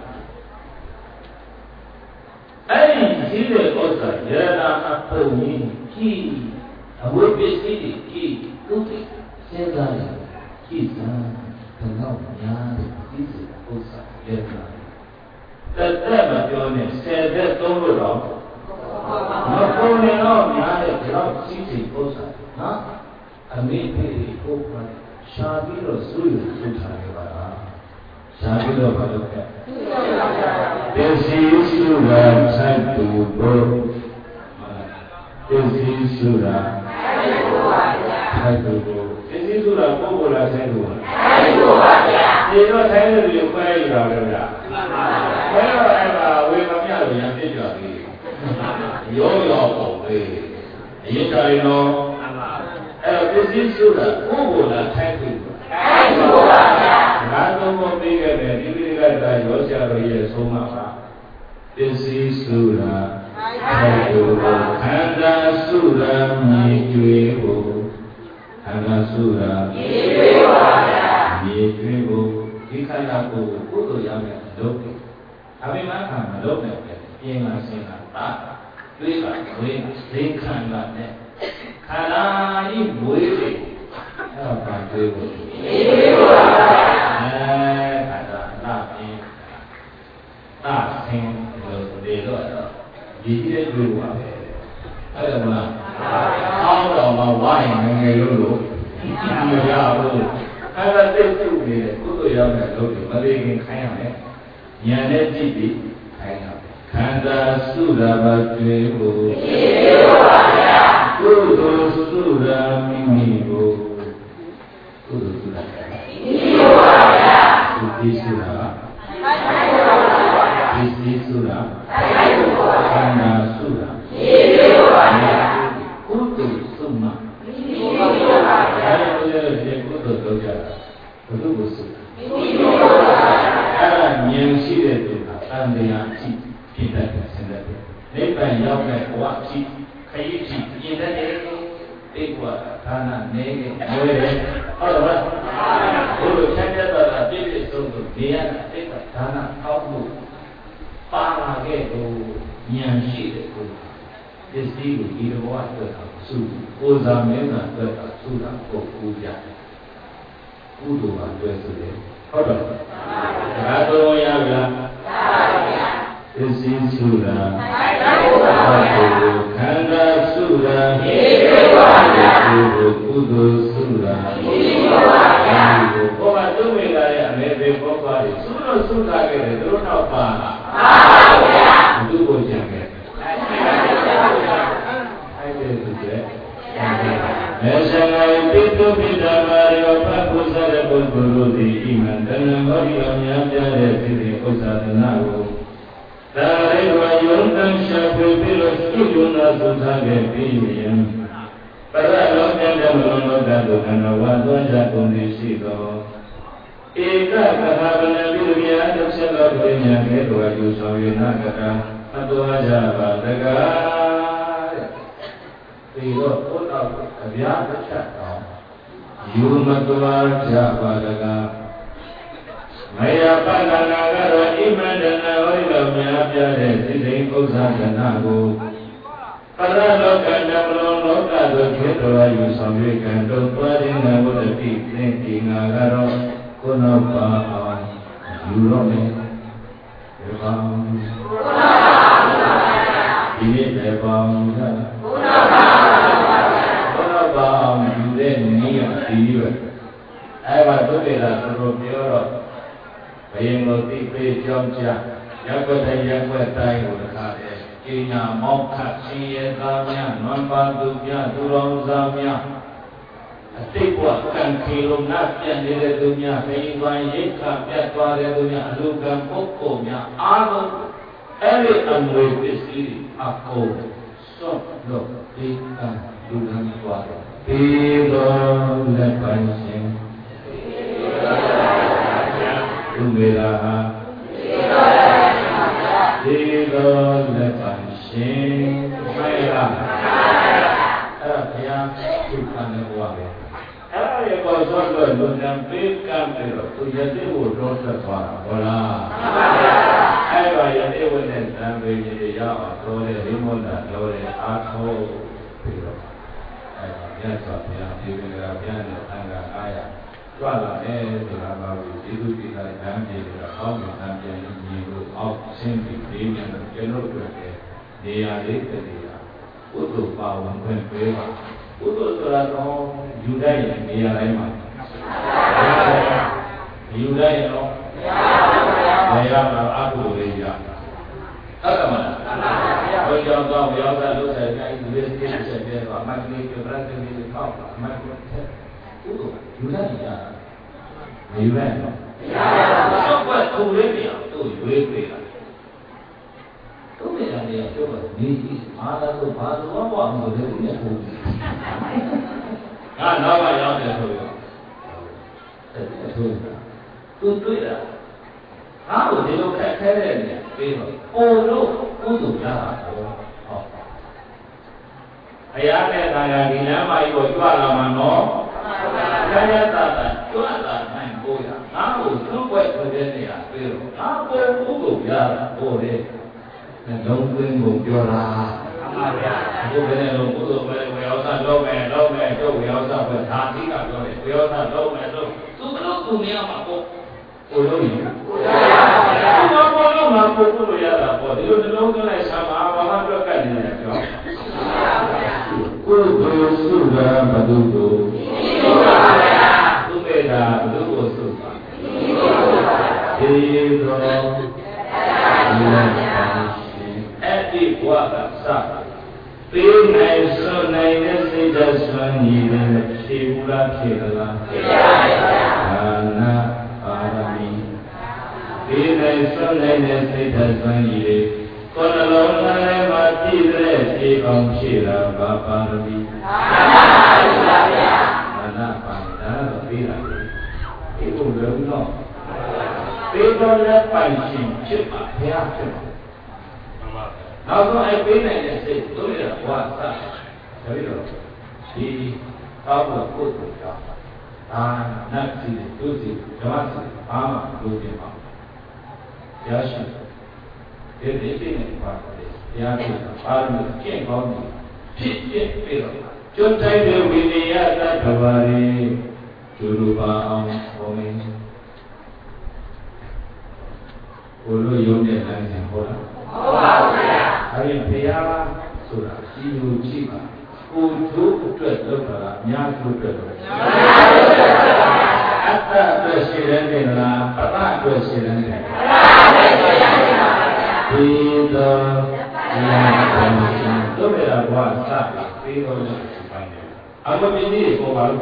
အဲ့ဒီရှိတဲ့ဥစ္စာရတနာအပုံကြီးကြီးအဝိပစ္စည်းကြီးကြီးသူသိစဉ်းစားရကြည့်စမ်းတော့များတဲ့ဒီဥစ္စာရတနာသက်သက်မပြောနဲ့ဆယ်သက်သုံးလို့တော့မကုန်ရင်တော့များတဲ့ဒီတော့စီးစိမ်ပို့စားနော်အမေဖေးကိုပါရှာပြီးတော့စုရစုထားရပါလားရှာပြီးတော့ဘာလုပ်ခဲ့ပစ္စည်းစုရာဆိုင်တူဖို့ပစ္စည်းစုရာဆိုင်တူပါဗျာဆိုင်တူဖို့ပစ္စည်းစုရာပုဂ္ဂိုလ်လားဆိုင်တူပါဆိုင်တူပါဗျာဒီတော့ဆိုင်တူကိုခွဲရတာလေဗျာခွဲတော့အဲ့ဒါဝေမမြလို့ရပြည့်ကြပြီရောရောပေါ့လေအရင်ကရင်တော့အဲ့တော့ပစ္စည်းစုရာပုဂ္ဂိုလ်လားဆိုင်တူဆိုင်တူပါဗျာဒါတော့မပြီးခဲ့တဲ့ဒီပိဋကတာရောဆရာတော်ရဲ့ဆုံးမပါပစ္စည်းစုရာဆိုင်တူခန္ဓာစုရာမြည်ကျွေးဖို့ခန္ဓာစုရာမြည်ကျွေးပါဗျာမြည်ကျွေးဖို့ဒီခန္ဓာကိုယ်ကိုကုသိုလ်ရမယ်လုပ်တယ်အမိမခံမလုပ်နဲ့ပြင်လာစင်လာတာတွေးပါဝေးဒိခန္ဓာနဲ့ခန္ဓာဤမွေးတယ်အဲ့ဒါပါတွေးဖို့မြည်ကျွေးပါဗျာအဲခန္ဓာနာပြင်းနာဆင်းလို့ဒီတော့ဒီကြည့်တွေ့ပါပဲအဲ့ဒါမလားအောင်းတော်မှာဝိုင်းငငယ်လို့လို့မရဘူးအဲ့ဒါသိပြုနေတယ်ကုသိုလ်ရောက်တဲ့လုပ်တယ်မသိခင်ခိုင်းရမယ်ဉာဏ်နဲ့ကြည့်ပြီးခိုင်းရမယ်ခန္ဓာစုရပါကျွေးဖို့ကြည့်ပါဗျာကုသိုလ်စုရမိမိကိုကုသိုလ်စုရကြည့်ပါဗျာသုတိစုရဒီစီစုရခန္ဓာစုရကြည့်ပါဗျာကုသိုလ်စုမှကြည့်ပါဗျာအဲ့ဒါလည်းဒီကုသိုလ်လုပ်ကြတာဘုသူ့ကိုစုကြည့်ပါဗျာအဲ့ဒါဉာဏ်ရှိတဲ့သူကသံတရားကြည့်ဖြစ်တတ်တယ်ဆင်းတတ်တယ်နိဗ္ဗာန်ရောက်တဲ့ဘဝကြည့်ခရီးကြည့်ပြင်တတ်တယ်အိကွာဌာနနေနေဝဲတယ်ဟုတ်လားဘုလိုချမ်းသာတာပြည့်ပြည့်စုံစုံနေရတာအိကွာဌာနအောက်မှုပါလာခဲ့တော့ဉာဏ်ရှိတဲ့ကိုပစ္စည်းကိုဒီဘဝအတွက်စုကိုယ်စားမင်းကအတွက်စုတာပုတ်ကူကြကုသိုလ်ကအတွက်ဆိုတယ်ဟုတ်တယ်ဒါတော့ရပြီလားရပါဗျာပစ္စည်းစုတာခန္ဓာစုတာဒီပါဗျာကုသိုလ်စုတာဒီပါဗျာဘောကသုံးမိလာရဲ့အနေပေဘောပါတွေစုလို့စုတာခဲ့တယ်တို့တော့ပါလားပါဗျာသူ့ကိုကြံခဲ့အဲ့ဒီသူတဲ့မေသံဃာပိတုပိတမာရောပပုဇ္ဇရပုဂ္ဂိုလ်တို့သည်ဣမံတဏ္ဍောဒီအများပြတဲ့စိတ္တိဥစ္စာသနာကိုဒါရိဝယုံတံရှာဖွေပြီးလို့သူ့ယုံသာသုထားခဲ့ပြီးရင်ပရလောကတဲ့မလုံးလောကသို့ခန္ဓာဝါသွန်ကြကုန်သည်ရှိသောဧကကဟာဗနပိရိယဒုက္ခလောကဉာဏ်ကဲ့သို့ယူဆောင်၍နာကတာအတောကြပါတကားဒီတော့ဘုရားအဗျာတစ်ချက်တော့ယူမတော်ကြပါတကားမယပန္နနာကတော့ဣမန္တနာဝိလောများပြတဲ့စိတ္တိဥစ္စာကနာကိုပရလောကဓမ္မလောလောကသို့ခေတ္တဝါယူဆောင်၍ကံတို့သွားတဲ့ငါဝတ္တိသင်္တိငါကတော့ကိုနောပါအောင်ယူတော့မယ်ဒီပါဒီနေ့လည်းပါအောင်ကကိုနောပါကိုနောပါအောင်ယူတဲ့နည်းကဒီပဲအဲ့မှာသုတေတာသူတို့ပြောတော့ဘယင်ကိုသိပေးကြောင်းကြရက်ွက်တဲ့ရက်ွက်တိုင်းကိုတခါတည်းကျင်းညာမောက်ခတ်ရှင်ရသားများနွမ်းပါသူပြသူတော်စားများအတိတ်ဘဝကံခေလုံးနာပြတ်နေတဲ့သူများဘယင်သွန်ရိတ်ခပြတ်သွားတဲ့သူများအလူကံပုဂ္ဂိုလ်များအားလုံးအဲ့ဒီအမွေပစ္စည်းအကုန်စွန့်လို့ဒီကံလူကံသွားတယ်ဒီတော်လက်ပိုင်းရှင်သူမေရာဟာဒီတော်လက်ပိုင်းရှင်မေရာအဲ့ဒါဘုရားသူခံနေဘဝပဲအဲ့ဒါရဲ့ပေါ်သောတော့လူနံပေးကံပြီးတော့သူရတဲ့ကိုတော့သက်သွားတာဟုတ်လားမှန်ပါဗျာအဲ့ဒါရတဲ့ဝိနဲ့သံပေကြီးရအောင်တော်တဲ့ရိမောတာတော်တဲ့အာထောပြီးတော့အဲ့ဒါမြတ်စွာဘုရားဒီကရာဘုရားနဲ့သံဃာအားရသူကြွလာတယ်ဆိုတာပါဘူးကျေးဇူးတင်တဲ့ဉာဏ်ပြေတာအောင်းဉာဏ်ပြန်ညီလို့အောက်ရှင်းပြီးဒီမြန်တော့ကျွန်တော်တို့ရဲ့နေရာလေးတည်းရာဘုဒ္ဓပါဝင်ခွင့်ပေးပါဘုဒ္ဓဆိုတာတော့ယူတဲ့နေရာတိုင်းမှာယူတဲ့တော့မရပါဘူးအကုသိုလ်တွေရဟုတ်တယ်မလားဘုရားတော်ဘုရားတော်လို့ဆိုရင်ဒီလိုစိတ်ဆက်ပြတော့အမှန်ကြီးပြပြတဲ့ဒီလိုပေါ့အမှန်ကိုဘုဒ္ဓယူတဲ့နေရာမယူတဲ့တော့မရပါဘူးတော့ဘယ်သူလေးပြောတို့ရွေးပေးတာတို့နေရာနေရာပြောတော့ဒီမာသာတို့ဘာလို့ဘာမှမလုပ်ဘူးနဲ့ဟုတ်ပြီငါနောက်မှရောက်တယ်ဆိုတော့အဲ့ဒါဆိုသူတွေ့တာအားကိုဒီလိုခက်ခဲတဲ့နေရာပြီးတော့ပို့လို့ကုသိုလ်ရတာပေါ့ဟောအရာနဲ့သာယာဒီလမ်းမကြီးကိုကြွလာမှာနော်ခရယတာတာကြွလာနိုင်ကိုရငါ့ကိုသွတ်ွက်ဆိုတဲ့နေရာပြီးတော့ငါပို့ကုသိုလ်ရတာပို့တယ်လုံးသွင်းကိုပြောတာမှန်ပါဗျာဘုရားလည်းကုသိုလ်ပဲဝေယောသလုံးမယ်လုံးမယ်တို့ဝေယောသပဲဓာတိကပြောတယ်ဝေယောသလုံးမယ်လုံးသူဘလို့သူများမှာပေါ့ကိုလုံးရင်ကိုရပါဘူးဘာလို့မှပို့လို့ရတာပေါ့ဒီလိုနှလုံးသွင်းလိုက်ဆံပါဘာမှတွက်ကတ်နေတယ်ပြောကိုယ်ကိုစုတာဘဒုကိုစုပါဗျာသူမေတာဘဒုကိုစုပါဒီလိုဒီလိုအဲ့ဒီဘဝကစပေးနိုင်စွန့်နိုင်တဲ့စိတ်ဓာတ်စွမ်းရည်နဲ့ဖြေဘူးလားဖြေသလားဖြေပါပါဒါနာပါရမီပေးနိုင်စွန့်နိုင်တဲ့စိတ်ဓာတ်စွမ်းရည်တွေကိုယ်နှလုံးသားထဲမှာပြည့်တဲ့ဖြေအောင်ဖြေတာဘာပါရမီပါပါဗျာဒါနာပါဒါတော့ပေးတာဒီလိုလုံးတော့ပေးတော်လက်ပိုင်ရှင်ဖြစ်ပါဘုရားဖြစ်ပါနောက်ဆုံးအဲ့ပေးနိုင်တဲ့စိတ်တို့ရဘဝစဒါပြီးတော့ဒီအောက်ကိုကိုယ်ကိုကြောက်အာနတ်စီတို့စီဓမ္မစီအာမလို့ပြင်ပါရရှိဒီဒီပြည့်နေပါတယ်တရားပြပါရမီကျင့်ကောင်းတယ်ဖြစ်ဖြစ်ပြီးတော့ကျွတ်တိုင်းတဲ့ဝိနည်းယသတ္တဝါရီဒုရပါအောင်ဟောမင်းဘုလိုရုံးတဲ့လမ်းစဉ်ဟောတာဟုတ်ပါဘူးဗျာအဲဒီဘုရားဆိုတာကြီးလူကြီးပါကိုတို့အတွက်လုပ်တာအများတို့အတွက်လုပ်တာအတ္တအတွက်ရှိတဲ့နေလားပရအတွက်ရှိတဲ့နေလားပရအတွက်ရှိတဲ့နေပါဗျာဒီတော့ဒီတော့ဘယ်တော့ဘာစတာပြီးတော့ဒီပိုင်းနေအမပင်းကြီးပေါ်ပါလို့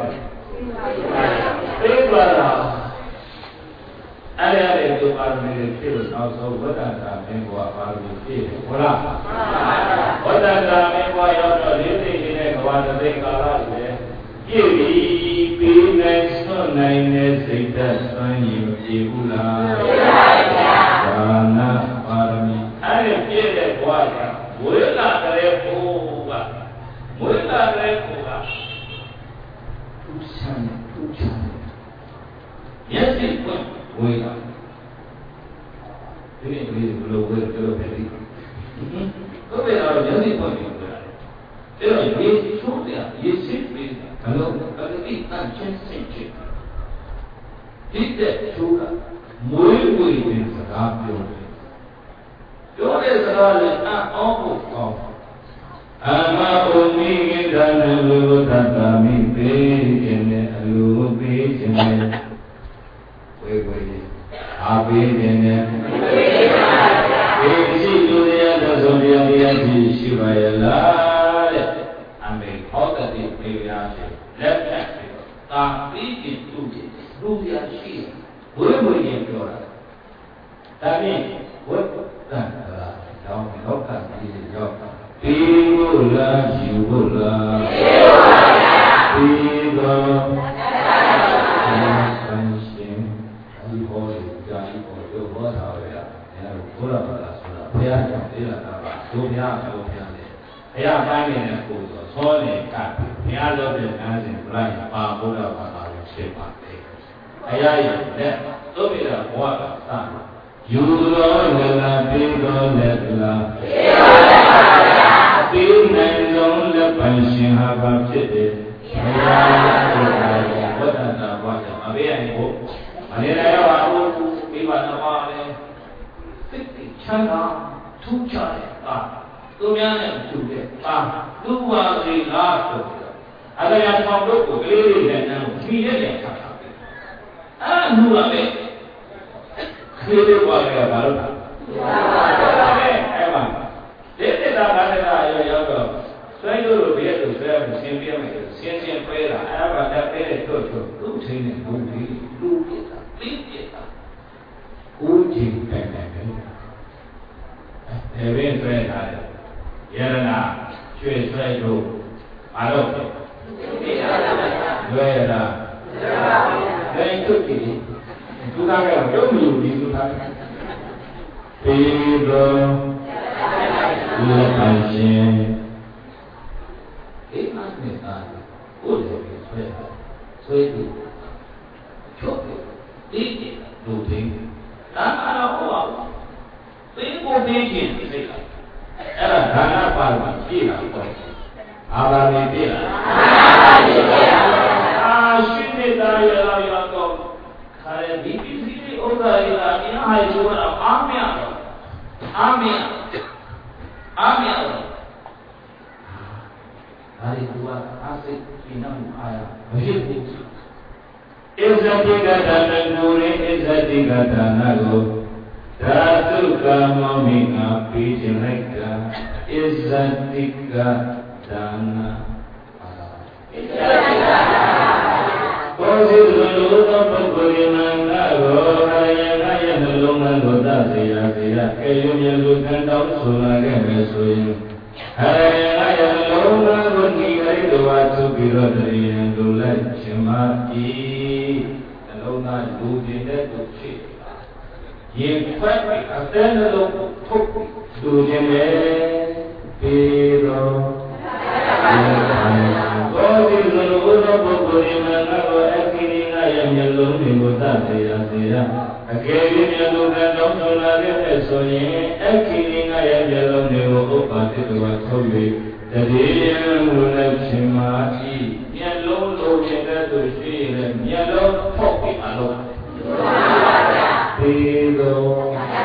ပြေးသွားတာအဲ့ဒါလည်းဒီပါရမီတွေဖြစ်လို့နောက်ဆုံးဝတ္တတာမင်းဘဝပါရမီဖြစ်တယ်ဟုတ်လားဝတ္တတာမင်းဘဝရောက်တော့လေးသိနေတဲ့ကဘာသိကာလတွေပြည့်ပြီးပြီးနိုင်စွန့်နိုင်တဲ့စိတ်သက်စွမ်းရည်မပြေဘူးလားပြေပါဗျာဒါနာပါရမီအဲ့ဒီပြည့်တဲ့ဘဝကဝိလာတဲ့ဘုရားဝိလာတဲ့ဘုရားသူဆံသူချမ်းမျက်စိပွင့်ဝေးတာဒီနေ့ဒီလိုဝေးပြောတယ်ဒီကိုယ်ကတော့မျက်စိပွင့်ပြီးဝေးတာအဲ့တော့ရေချိုးတယ်ရေစစ်ပြီးဘလို့အတိအကျဉ်းစင်ချစ်ဒီတဲ့ချိုးတာမွေးဝေးတဲ့စကားပြောတယ်ပြောတဲ့စကားလည်းအအောင်းဖို့ကောင်းအမဘုံမိကိတ္တနလူသတ္တမိပေခြင်းနဲ့အလူပေးခြင်းနဲ့ဝေဝေအာပေးခြင်းနဲ့ပေးပါဗျာဒီရှိသူရတဲ့ဆုံးတရားတရားရှိရှိပါရဲ့လားတဲ့အမေဟောတဲ့ဒီပေရရှိလက်ဖြတ်ပြီးတော့တာပြီးပြီးသူ့ကြီးလူရရှိဝေဝေရင်ပြောတာဒါဖြင့်ဝတ်တန်တာတောင်းလောကကြီးရောက်ပြီးဖို့လားယူဖို့လားပြီးပါဗျာပြီးတော့ဒီဟောဒီကြာဒီဟောတို့ဟောတာပဲအဲဘုရားဘာသာဆိုတာဘုရားကြောင့်ပြေးလာတာပါတို့ဘုရားပြောဘုရားလေဘုရားပိုင်းနေတဲ့ကိုယ်ဆိုသောနေကဘုရားလုပ်တဲ့နားစဉ်ပြလိုက်ပါဘုရားဘာသာကိုဖြစ်ပါတယ်ဘုရားရဲ့လက်တို့ပြတာဘဝကစယူတော်လလာပြီးတော်လက်လာပြီးပါဗျာပြီးနိုင်လုံးလက်ပိုင်ရှင်ဟာဘာဖြစ်တယ်ဘုရားဘုရားဝတ္တနာဘာကြောင့်အဘေးရန်ကိုမနေရပါဘူးမိဘနှစ်ပါးလည်းစိတ်ချမ်းသာထူးခြားတဲ့အာသူများနဲ့တူတဲ့အာသူ့ပါစေလားဆိုတော့အလျာဆောင်တို့ကိုကလေးလေးနဲ့နန်းကိုဖြီးရက်ပြန်ထားတာအဲ့လူကပဲကလေးလေးပါလေဘာလို့လဲအဲ့မှာဒီတစ်တာကလည်းအရောတော့ဆွဲလို့လို့ပြည့်လို့ဆွဲလို့ဆင်းပြမယ်ဆင်းဆင်းပဲတာအဲ့ဒါကလည်းပဲတော့တော့သူ့ချင်းနဲ့လူကြီးလူပြတာပြည့်ပြတာဦးကြီးတိုင်တိုင်ပဲအဲ့ဒီဆွဲတာရရနာရွှေဆွဲလို့အားတော့လွယ်တာလဲသူ့ကြီးသူသားကရုပ်မြူပြီးသူသားပေတော်လူအရှင်အိမ်မနေတာကိုယ်လည်းဆွဲဆွဲပြီးချုပ်ပြီးဒီလူချင်းဒါကတော့ဟောပေးဖို့ပေးခြင်းစိတ်ကအဲ့ဒါဒါနပါဠိပြည့်တာပေါ့အာဘာမီပြည့်လားအာဘာမီပြည့်ပါအာရှိနေတာရရရတော့ခါရဒီပစ္စည်းတွေဥစ္စာတွေကအင်းဟာယူတာအားမရတော့အားမရအားမရတော့ဒါရီကအားစိတ်ပြင်းမှုအားရမရှိဘူးဣဇတိကဒါနကိုရဣဇတိကဒါနကိုဓာတုကမောမိငါပြီးခြင်းလိုက်တာဣဇတိကဒါနဣဇတိကဘောဇိလူသောပုဂ္ဂိုလ်ယမနာရောဟာယငါရဲ့နှလုံးသားကိုသစေရစေရကဲယုံမြလူကံတောင်းဆိုလာခဲ့မယ်ဆိုရင်ဟာယငါရဲ့နှလုံးသားကိုဒီလိုက်တော်ဝါသူပြီးတော့တည်းရင်လူလိုက်ခြင်းမဤနှလုံးသားလူကျင်တဲ့သူဖြစ်ရင်ခွဲပြီးအသက်နှလုံးထုတ်လူကျင်တယ်ပြီးတော့ဘောဓိလူသောပုဂ္ဂိုလ်ယမနာရောအခီငါရဲ့မျက်လုံးတွေကိုသစေရစေရအကယ်၍မျက်လုံးကတောင်းဆိုလာတဲ့ဆိုရင်အခီငါရဲ့မျက်လုံးတွေကိုဥပ္ပါတိတော်ထုတ်၍တတိယံလူလည်းခြင်းမာဤမျက်လုံးလိုချင်တဲ့သူရှိရင်မျက်လုံးထုတ်ပြီးအလုံးပြီးတော့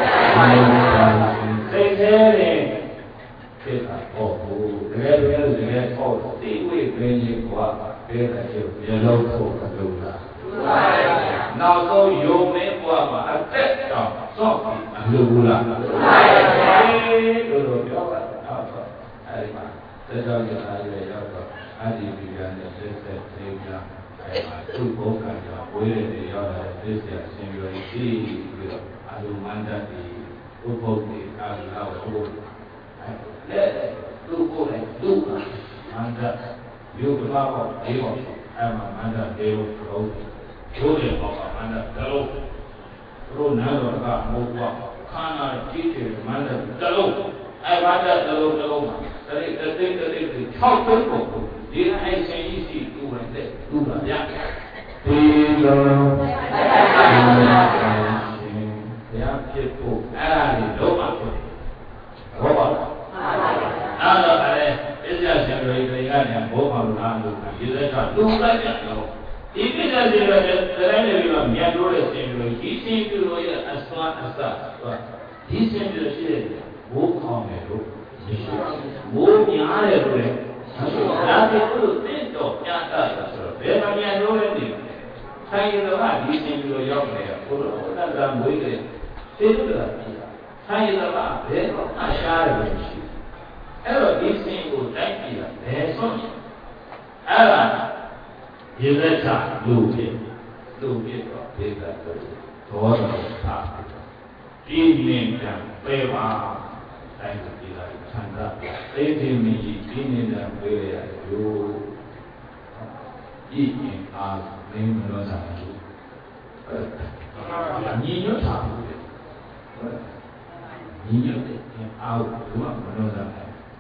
စိတ်ထဲနဲ့ဖြစ်တာပေါ့ဘူးတကယ်တကယ်တကယ်ပေါ့သိဝိပင်ကြီးကွာဘယ်ကကျမျက်လုံးထုတ်ကလို့လားနောက်ဆုံးယုံမင်းဘွားမှာအသက်တော်စော့ပြီးအလိုဘူးလားလို့လို့ပြောတာတော့အဲဒီမှာသက်တော်ရတာရရောက်တော့အဒီပီရနဲ့ဆက်ဆက်သေးကြအဲမှာသူ့ဘုံကကြောင့်ဝေးတဲ့ရောက်လာတဲ့သိစရာရှင်ပြောပြီးပြီးတော့အလိုမန္တတိဥပုပ်တိအာလောဘုလက်သူ့ကိုယ်နဲ့သူ့မန္တယုတ်ဘာဘောဒီဘောအဲမှာမန္တဒေဝဘုဘိုးတယ်ဘောမန္တတလုံးတို့နာတော်ကမိုးဘွားခန္ဓာကြီးတယ်မန္တတလုံးအဲမန္တတလုံးတလုံးမှာတရိတသိတရိ၆သုံးပုံဒီအဲရှင်ကြီးစီသူ့ဝင်တဲ့သူ့ပါဗျာဒီလိုဘုရားဖြစ်ဖို့အဲ့ဒါလေးလုံးဝဖြစ်ဘောပါအဲ့တော့အဲ့ဒီပြည့်ရှင်တွေတွေကနေဘောပါလို့အားလို့ဒီစက်ကတူလိုက်ကြတော့ဒီပြည့်ရှင်တွေတဲ့တိုင်းတွေပြီးတော့မြတ်လို့တဲ့ရှင်တွေဒီရှင်တွေရဲ့အစွမ်းအစဒီရှင်တွေရှိတဲ့မိုးခေါင်တယ်လို့မရှိမိုးများတယ်လို့လည်းမရှိဒါပေမဲ့လို့တင့်တော်ပြတာဆိုတော့ဘယ်မှာမြတ်လို့လဲနေဆိုင်ရတော့ဒီရှင်တွေရောက်နေရဘုရားသတ္တမွေးတယ်သိလို့လားဆိုင်ရတော့ဘယ်တော့အရှားတယ်မရှိအဲ့တော့ဒီစင်ကိုတိုက်ကြည့်တာဘယ်ဆုံးအဲ့ဒါရေသက်ချလူဖြစ်လူဖြစ်တော့ဒေသတော်တော်တော်သာဒီနေတာပေပါတိုင်းကိုဒီလိုက်ဆန္ဒသိသိမြည်ဒီနေတာပြေးရရိုးဤရင်အားမင်းမလို့စားဘူးညီညွတ်တာဘူးညီညွတ်တဲ့အားကိုမလို့စား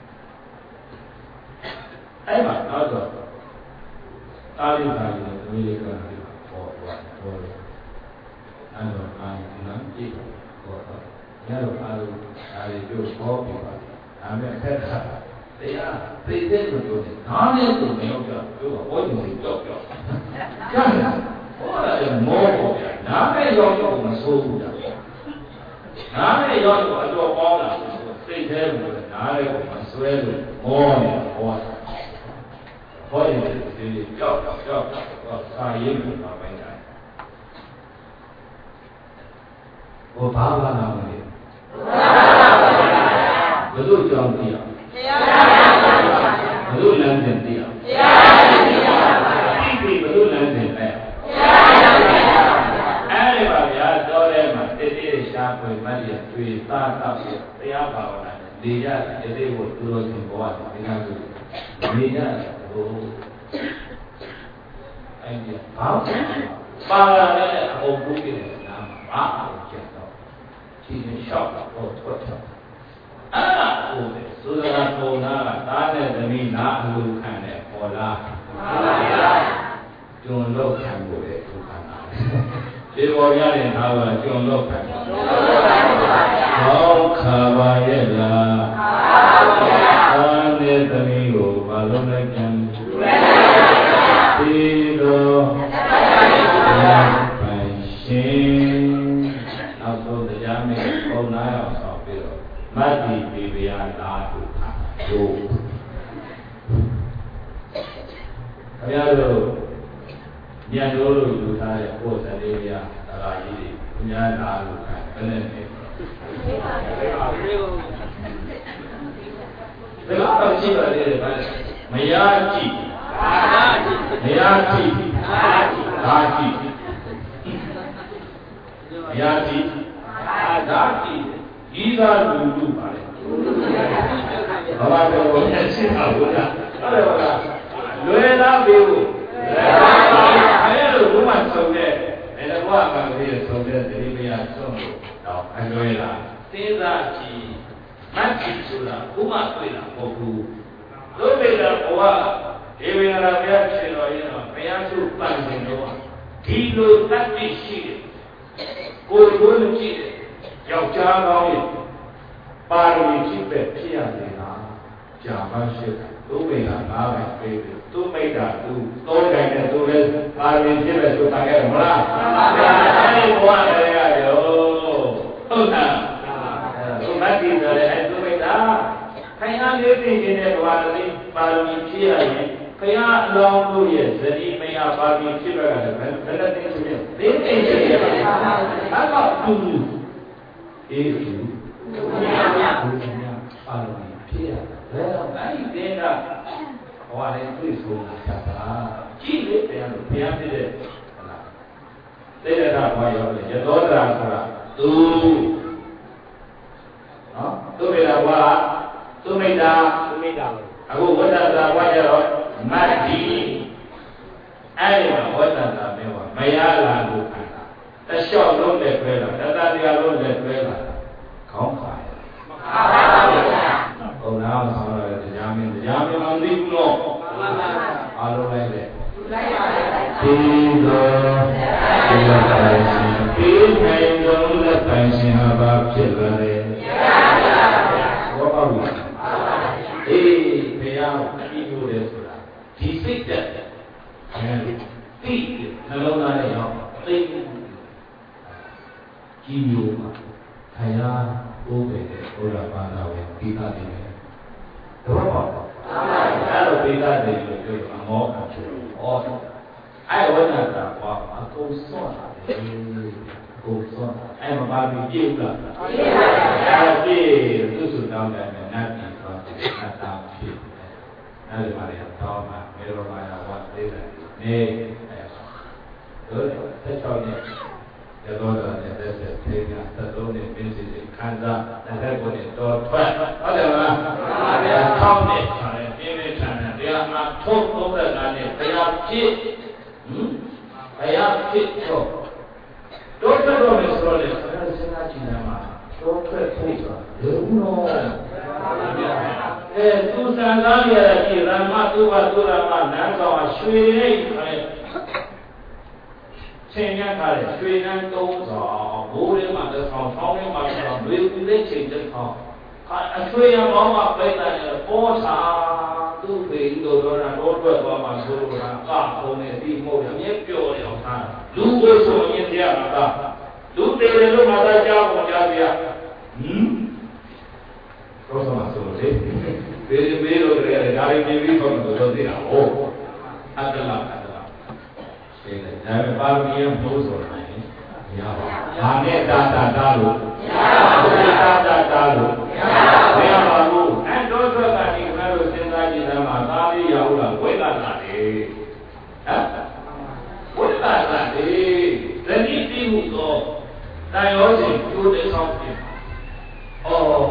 အဲ့မှာတော့တာရိသာရီသမီးလေးကပေါ်ပေါ်ပေါ်အဲ့တော့အာနံကြည့်ပေါ်တော့ညတော့အားလုံးဒါတွေပြောပေါ်ပြပါဒါမဲ့ဖက်တာတရားသိတဲ့လူတို့ဒါနဲ့သူမရောက်ကြပြောပေါ်နေတော့ပြောကြားတယ်ဟောတယ်ရောက်တော့မဆိုးဘူးလားနားနဲ့ရောက်တော့အတော်ပေါင်းလာစိတ်ထဲမှာနားလေးကိုမဆွဲလို့မောနေဟောဟောရင်ဒီကြောက်ကြောက်ကြောက်စာရေးမှုပါပိုင်းတာဟောဘာဘာနာမလဲဘယ်လိုကြောင်းသိရတရားဘယ်လိုလမ်းစဉ်သိရတရားသိရပါဘူးဒီဘယ်လိုလမ်းစဉ်လဲတရားအဲ့ဒီပါဗျာတော်ထဲမှာတတိယရှားပွေမှတ်ရတွေ့သားတော့တရားဘာဝနာနေရတတိယကိုသူတော်ရှင်ဘဝဒီကနေ့နေရဟိုအဲ့ဒီဘာပါလာတဲ့အုပ်ဘူးကြီးတဲ့နာမှာဘာလို့ကျတော့ဒီလျှောက်တော့ထွက်တော့အဲ့ဒါကိုပဲသုဒရာပုံနာကတားတဲ့သမီးနာအလူခံတဲ့ပေါ်လာမှန်ပါဗျာကျွန်းလောက်ခံကိုလေဒုက္ခနာဒီပေါ်ရတဲ့နာကကျွန်းလောက်ခံကျွန်းလောက်ခံပါဗျာဟောခါပါရဲ့လားခါပါဗျာတားတဲ့သမီးကိုဘာလို့လဲကြံဒီလိုပိုင်ရှင်နောက်ဆုံးတရားမင်းပုံနာအောင်ဆောင်ပြီးတော့မတ္တိပိပယလာတုခဒုဘုရားတို့ညံတို့လိုယူထားတဲ့ပို့စလေးရတရားကြီးတွေဘုရားလာလို့ခံဘယ်နဲ့နေဘယ်တော့ရှိပါလေဗျာမရကြည့်မရကြည့်ဒါကြည့်မရကြည့်ဒါကြည့်ဤသာလူလူပါလေဘာသာတော်ကိုသိရှိပါဘူးလားဟုတ်တယ်ပါလားလွယ်လားပြေဘူးလွယ်ပါပါအဲ့လိုဘုမဆုံးတဲ့ဘယ်တော့မှမဖြစ်ဆုံးတဲ့တတိပယဆုံးလို့တော့အလွယ်လားသိသာကြည့်မတ်ကြည့်ဆိုတာဘုမတွေ့တာမဟုတ်ဘူးတို့ပေတာဘဝဒီဝိညာဉ်ဘုရားရှင်တော်ရင်တော့ဘုရားစုပန်းရှင်တော်ဒီလိုတတ်သိရှိတယ်ကိုယ်ကိုယ်ကြည့်တယ်ယောက်ျားကောင်းရင်ပါရမီဖြစ်ပဲဖြစ်ရသေးလားကြာပါရှိတယ်သူမိတာငါးပဲပြေးတယ်သူမိတာသူသုံးတိုင်းနဲ့သူလည်းပါရမီဖြစ်ပဲဆိုတာခဲ့မလားမှန်ပါဗျာအဲဒီဘဝလည်းရရောဟုတ်လားသူမတ်တီဆိုတဲ့အဲသူမိတာခိုင်အားလေးသိနေတဲ့ဘဝလေးပါရမီဖြစ်ရရင်ဘုရားအလောင်းတို့ရဲ့ဇတိမယပါရမီဖြစ်ပဲကလည်းဘယ်နဲ့သိဆိုရင်သိသိရှိရပါဘာတော့သူအေးသူဘုရားပါရမီဖြစ်ရဘယ်တော့အဲ့ဒီတင်းကဘဝလေးတွေ့ဆိုတာချက်ပါကြည့်လေတရားလို့ဘုရားပြတဲ့ဟုတ်လားသိတဲ့ကဘာရောလဲရသောတရာဆိုတာသူနော်သူမိတာဘွားသူမိတာသူမိတာအခုဝတ္တတာဘွားကြတော့မတ်ဒီအဲ့ဒီမှာဝတ္တတာမျိုးကမရလာလို့ခန္ဓာတလျှောက်လုံးနဲ့တွဲလာတတတရားလုံးနဲ့တွဲလာခေါင်းခါရမခါပါဘူးဗျာဘုရားဆောင်ရတဲ့တရားမင်းတရားမင်းမသိဘူးတော့အားလုံးလိုက်တယ်လိုက်ပါဒီလိုဒီလိုတိုင်းဒီနိုင်လုံးလက်ပိုင်းရှင်ဟာဘာဖြစ်လာလဲဘောပါဘူးအေးဘုရားပြီးလို့လေဆိုတာဒီစိတ်တက်အဲဒီနှလုံးသားနဲ့ရောက်သိကြီးမျိုးမှာခရာဘိုးပဲဘုရားဘာသာဝင်ဒီသားတွေပဲတော့ပါအဲ့လိုဒီသားတွေလို့ပြောအမောအချူဩအဲ့ဝိညာဏဘာအကုန်စွန့်တယ်ကိုစွန့်အဲ့မပါဘူးပြေဘူးလားပြေပါပါအဲ့ပြေသူစုတောင်းတယ်နတ်ပြည်သွားတယ်နတ်သားဖြစ်တယ်အဲ့ဒီမှာလည်းတော့မှမေရောမာယာဝတ်သေးတယ်နေအဲ့တို့ဆက်ချောင်းနေရတော့တဲ့တဲ့တဲ့ကသတ်လုံးနဲ့ပြင်းစီခန္ဓာတဲ့ကိုနဲ့တော့ထွက်ဟုတ်တယ်မလားမှန်ပါဗျာထောင်းနေတယ်ပြင်းပြထန်တယ်တရားမှာထုတ်သုံးတဲ့ကနဲ့တရားဖြစ်ဟင်တရားဖြစ်တော့တော့ထွက်တော့မယ်ဆိုတော့လေဆရာစဉ်းစားကြည့်နေမှာတော့ထွက်ဖို့ဆိုတာဘယ်လိုလဲအဲသူစံသားရတဲ့ဒီရမသူဘသူရမနန်းဆောင်ရွှေရိတ်ခါတဲ့ချိန်ရထားတဲ့ရွှေနန်းသုံးဆောင်ဘိုးလေးမှာတစ်ဆောင်ဆောင်းလေးမှာတစ်ဆောင်တွေကူတဲ့ချိန်တစ်ဆောင်အရွှေရမောင်းမှာပြိတ္တာရဲ့ပေါ်စာသူ့ပေတို့တော့တော့ထွက်သွားမှာဆိုတော့ကပုံနဲ့ဒီမို့အမြဲပြောရအောင်ထားလူကိုဆိုရင်တရားမှာကသူတည်တယ်လို့ငါသာကြားပေါ်ကြားပြဟင်တော့ဆမဆိုလို့လေဒီမေးလို့တည်းကဒါရီမြင်ပြီးတော့တော့သိတာဟုတ်အတ္တလအတ္တလရှင်းတယ်ဒါပေမဲ့ပါရမီရဲ့မိုးဆိုတာမရပါဘူးဒါနဲ့တာတာတာလို့မရပါဘူးတာတာတာလို့မရပါဘူးအဲတော့ဆိုတာဒီကလို့စဉ်းစားကြည့်တယ်မှာသာလေးရဟုတ်လားဝိကတာလေဟမ်ဝိကတာလေတတိတိမှုတော့တန်ရောစဉ်ကျိုးတဲ့ဆောင်ဖြစ်ဩ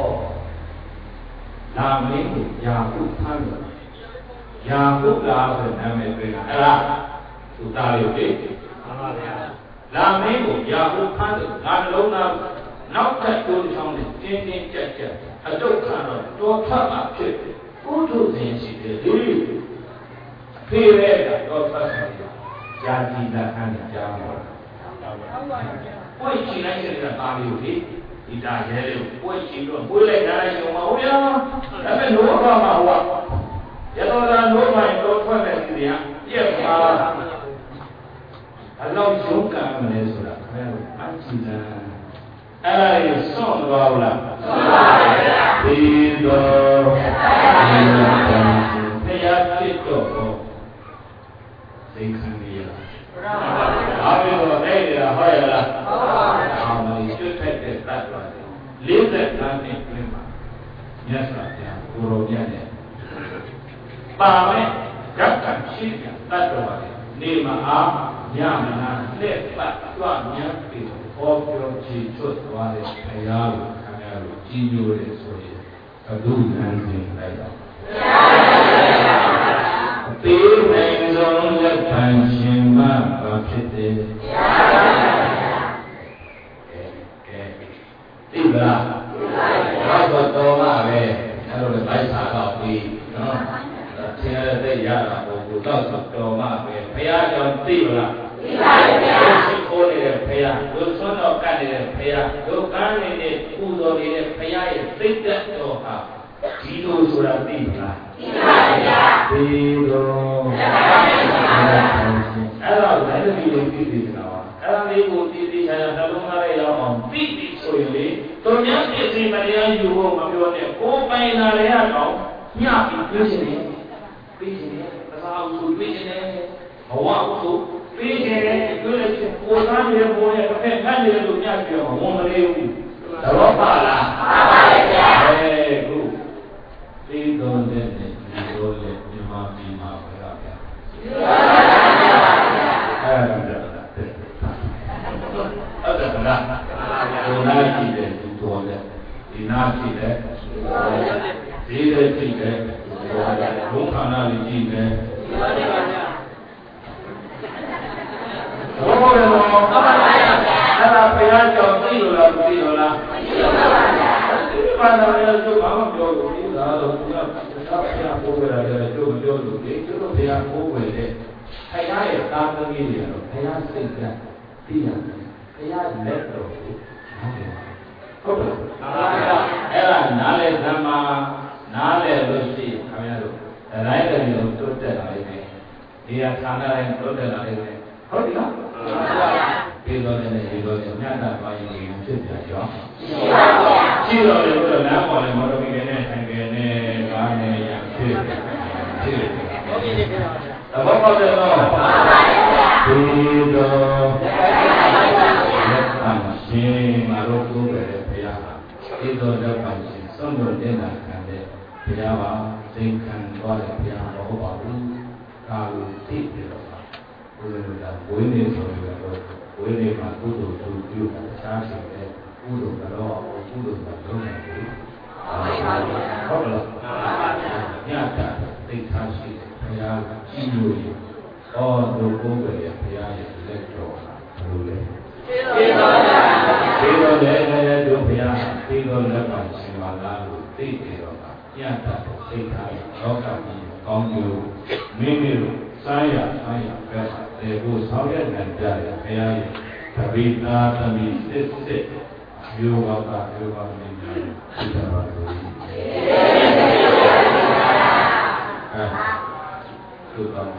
နာမင်းကိုယာဟုဖမ်းလို့ယာဟုလားဆိုနာမည်တွေ့တာအဲ့ဒါသူသားလေးလေမှန်ပါဗျာလာမင်းကိုယာဟုဖမ်းလို့ငါလုံးသားနောက်ထပ်ကျိုးဆောင်နဲ့တင်းတင်းကြပ်ကြပ်အတုတ်ခါတော့တော်ထပ်မှဖြစ်ပုထုဇဉ်ရှိတယ်ဒီဖေးရဲကတော့ဖတ်ဆောင်ကြာကြည်တာခံကြားမှာဟုတ်ပါဘူးဘွေချီလိုက်တဲ့တာလေးကိုလေဒီတာရဲလေးကိုပွေချီတော့ပွေလိုက်တာလည်းရှင်မဟုတ်ဗျာဒါပေမဲ့နိုးပါမှာဟောရတော်သာနိုးပိုင်းတော့ထွက်တဲ့စီရပြက်ပါအလောက်ရုံးကံမလဲဆိုတာခင်ဗျားတို့အကြည့်တယ်အဲ့ဒါကြီးစွန့်သွားဘူးလားစွန့်ပါဗျာဒီတော့တရားဖြစ်တော့သိခံရလားအားပြီးတော့အဲ့ဒီဟာဟောရလားဟုတ်ပါဘူးအာမီကျွတ်ထက်တဲ့တတ်သွားတယ်လေးသက်တန်းနဲ့ပြင်မှာမြတ်စွာဘုရားကိုရောမြတ်နဲ့ပါမယ်ဓာတ်ကရှိတယ်တတ်တော်ပါတယ်နေမှာအားညမနာလက်ပတ်တွားမြတ်ပြီးဟောပြောကြည်ချွတ်သွားတဲ့ဘုရားကိုခံရလို့ကြီးညိုတယ်ဆိုရင်အဒုဉာဏ်စဉ်လိုက်တော့တေနိုင်ဆုံးလက်ခံရှင်မဘာဖြစ်တယ်ကဲကဲသိလားတော့တော့မှပဲအဲ့လိုပဲတိုက်စားတော့ပြီးနော်ဆင်းရဲတဲ့ရတာဘုရားတော့တော်မှပဲဘုရားကြောင့်သိလားသိပါဗျာသိခိုးနေတဲ့ဘုရားဒုဆွမ်းတော်ကတ်နေတဲ့ဘုရားဒုကမ်းနေတဲ့ပူဇော်နေတဲ့ဘုရားရဲ့စိတ်သက်တော်ဟာဒီလိုဆိုတာသိလားသိပါဗျာဒီလိုအဲ့တော့လည်းဒီလိုသိသိနေတာပါအဲ့ဒါလေးကိုသိသိချာချာနှလုံးသားထဲရောက်အောင်သိသိဆိုရင်လေတို့များပြည့်စုံမတရားယူဖို့မပြောနဲ့ကိုယ်ပိုင်လာရတော့ညပြီးပြည့်စုံနေပြည့်စုံနေအသာအုပ်ပြည့်စုံနေဘဝအုပ်ပြီးတယ်ပြောလိုက်ချင်ကိုသားနေပေါ်ရဲ့တစ်ဖက်ခန့်နေလို့ညပြောမှာဝန်မလေးဘူးတော့ပါလားပါပါဗျာအဲခုဒီတော်တဲ့ဒီတော်တဲ့ဒီမှာဒီမှာပဲဗျာမှန်ပါဗျာအဲဒါဟုတ်တယ်ဟုတ်တယ်လားကိုနာကြည့်တယ်ဒီတော်တဲ့ဒီနာကြည့်တယ်ဒီတဲ့ကြည့်တယ်ဘုခန္ဓာလေးကြည့်တယ်ဟုတ်တယ်ပါဗျာဘောဘောရောဟုတ်ပါပါဗျာအဲ့ဒါဘုရားကြောင့်သိလို့လားမသိလို့လားသိလို့ပါဗျာဒီမှာလည်းကျုပ်ဘာမှပြောလို့ဒီသာတော့ဘုရားဘုရားပို့ကြတယ်ကျုပ်မပြောလို့ဒီကျုပ်တို့ဘုရားပို့ဝင်တဲ့ဘုရားရဲ့တာသမီးတွေကတော့ဘုရားစိတ်ကသိရတယ်ဘုရားလက်တော်ကိုဟုတ်တယ်ဟုတ်ပါဗျာအဲ့ဒါနားလေသမ္မာနားလေလို့ရှိရင်ခင်ဗျားတို့တိုင်းတိုင်းလုံးတိုးတက်လာလိမ့်မယ်ဒီဟာဌာနတိုင်းတိုးတက်လာလိမ့်မယ်ဟုတ်ပြီလားပြီးတော့လည်းဒီလိုညတာပိုင်းကြီးဖြစ်ပြန်ရောရှိပါဗျာရှိတော့လည်းဘုရားနားပေါ်လည်းမော်တော်မီနဲ့ဆိုင်ကယ်နဲ့ကားနဲ့ရဖြစ်ဖြစ်ဟုတ်ပြီဗျာသဘောပေါက်တယ်နော်ပါပါဗျာဒီတော့လက်ခံရှင်ငါတို့ကိုယ်ပဲဘုရားဒီတော့လက်ခံရှင်သုံးလို့တင်တာခံတဲ့ဘုရားပါသင်္ခံသွားတဲ့ဘုရားမဟုတ်ပါဘူးကာလို့သိပြီးတော့ဘုရားကဝိနည်းဆိုရတော့ဝိနည်းမှာကုသိုလ်သူပြုတာစားရှိတဲ့ကုသိုလ်ကတော့ကုသိုလ်ကလုံးနေတယ်ဟုတ်ပါဘူးဟုတ်လားမှန်ပါဗျာညတာသိထားရှိတယ်ဘုရားကြီးလို့ရဟောတို့ကိုယ်ပဲဘုရားရဲ့လက်တော်ဘယ်လိုလဲသိပါဗျာသိတော့လည်းတို့ဘုရားသိတော့လက်ပါရှင်ပါလားလို့သိတယ်တော့ညတာသိထားရောကပြီးကောင်းကျိုးမိမိတို့ဆိုင်ရဆိုင်ရပဲတေကိုဆောင်ရနိုင်ကြတယ်ဘုရားရဲ့သတိသားသမီးစစ်စစ်ယောဂကယောဂမင်းကြီးသိကြပါလို့အဲသုတ္တမ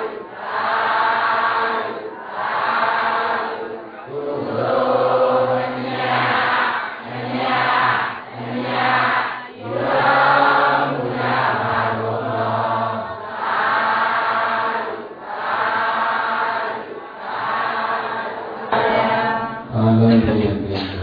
Hallelujah.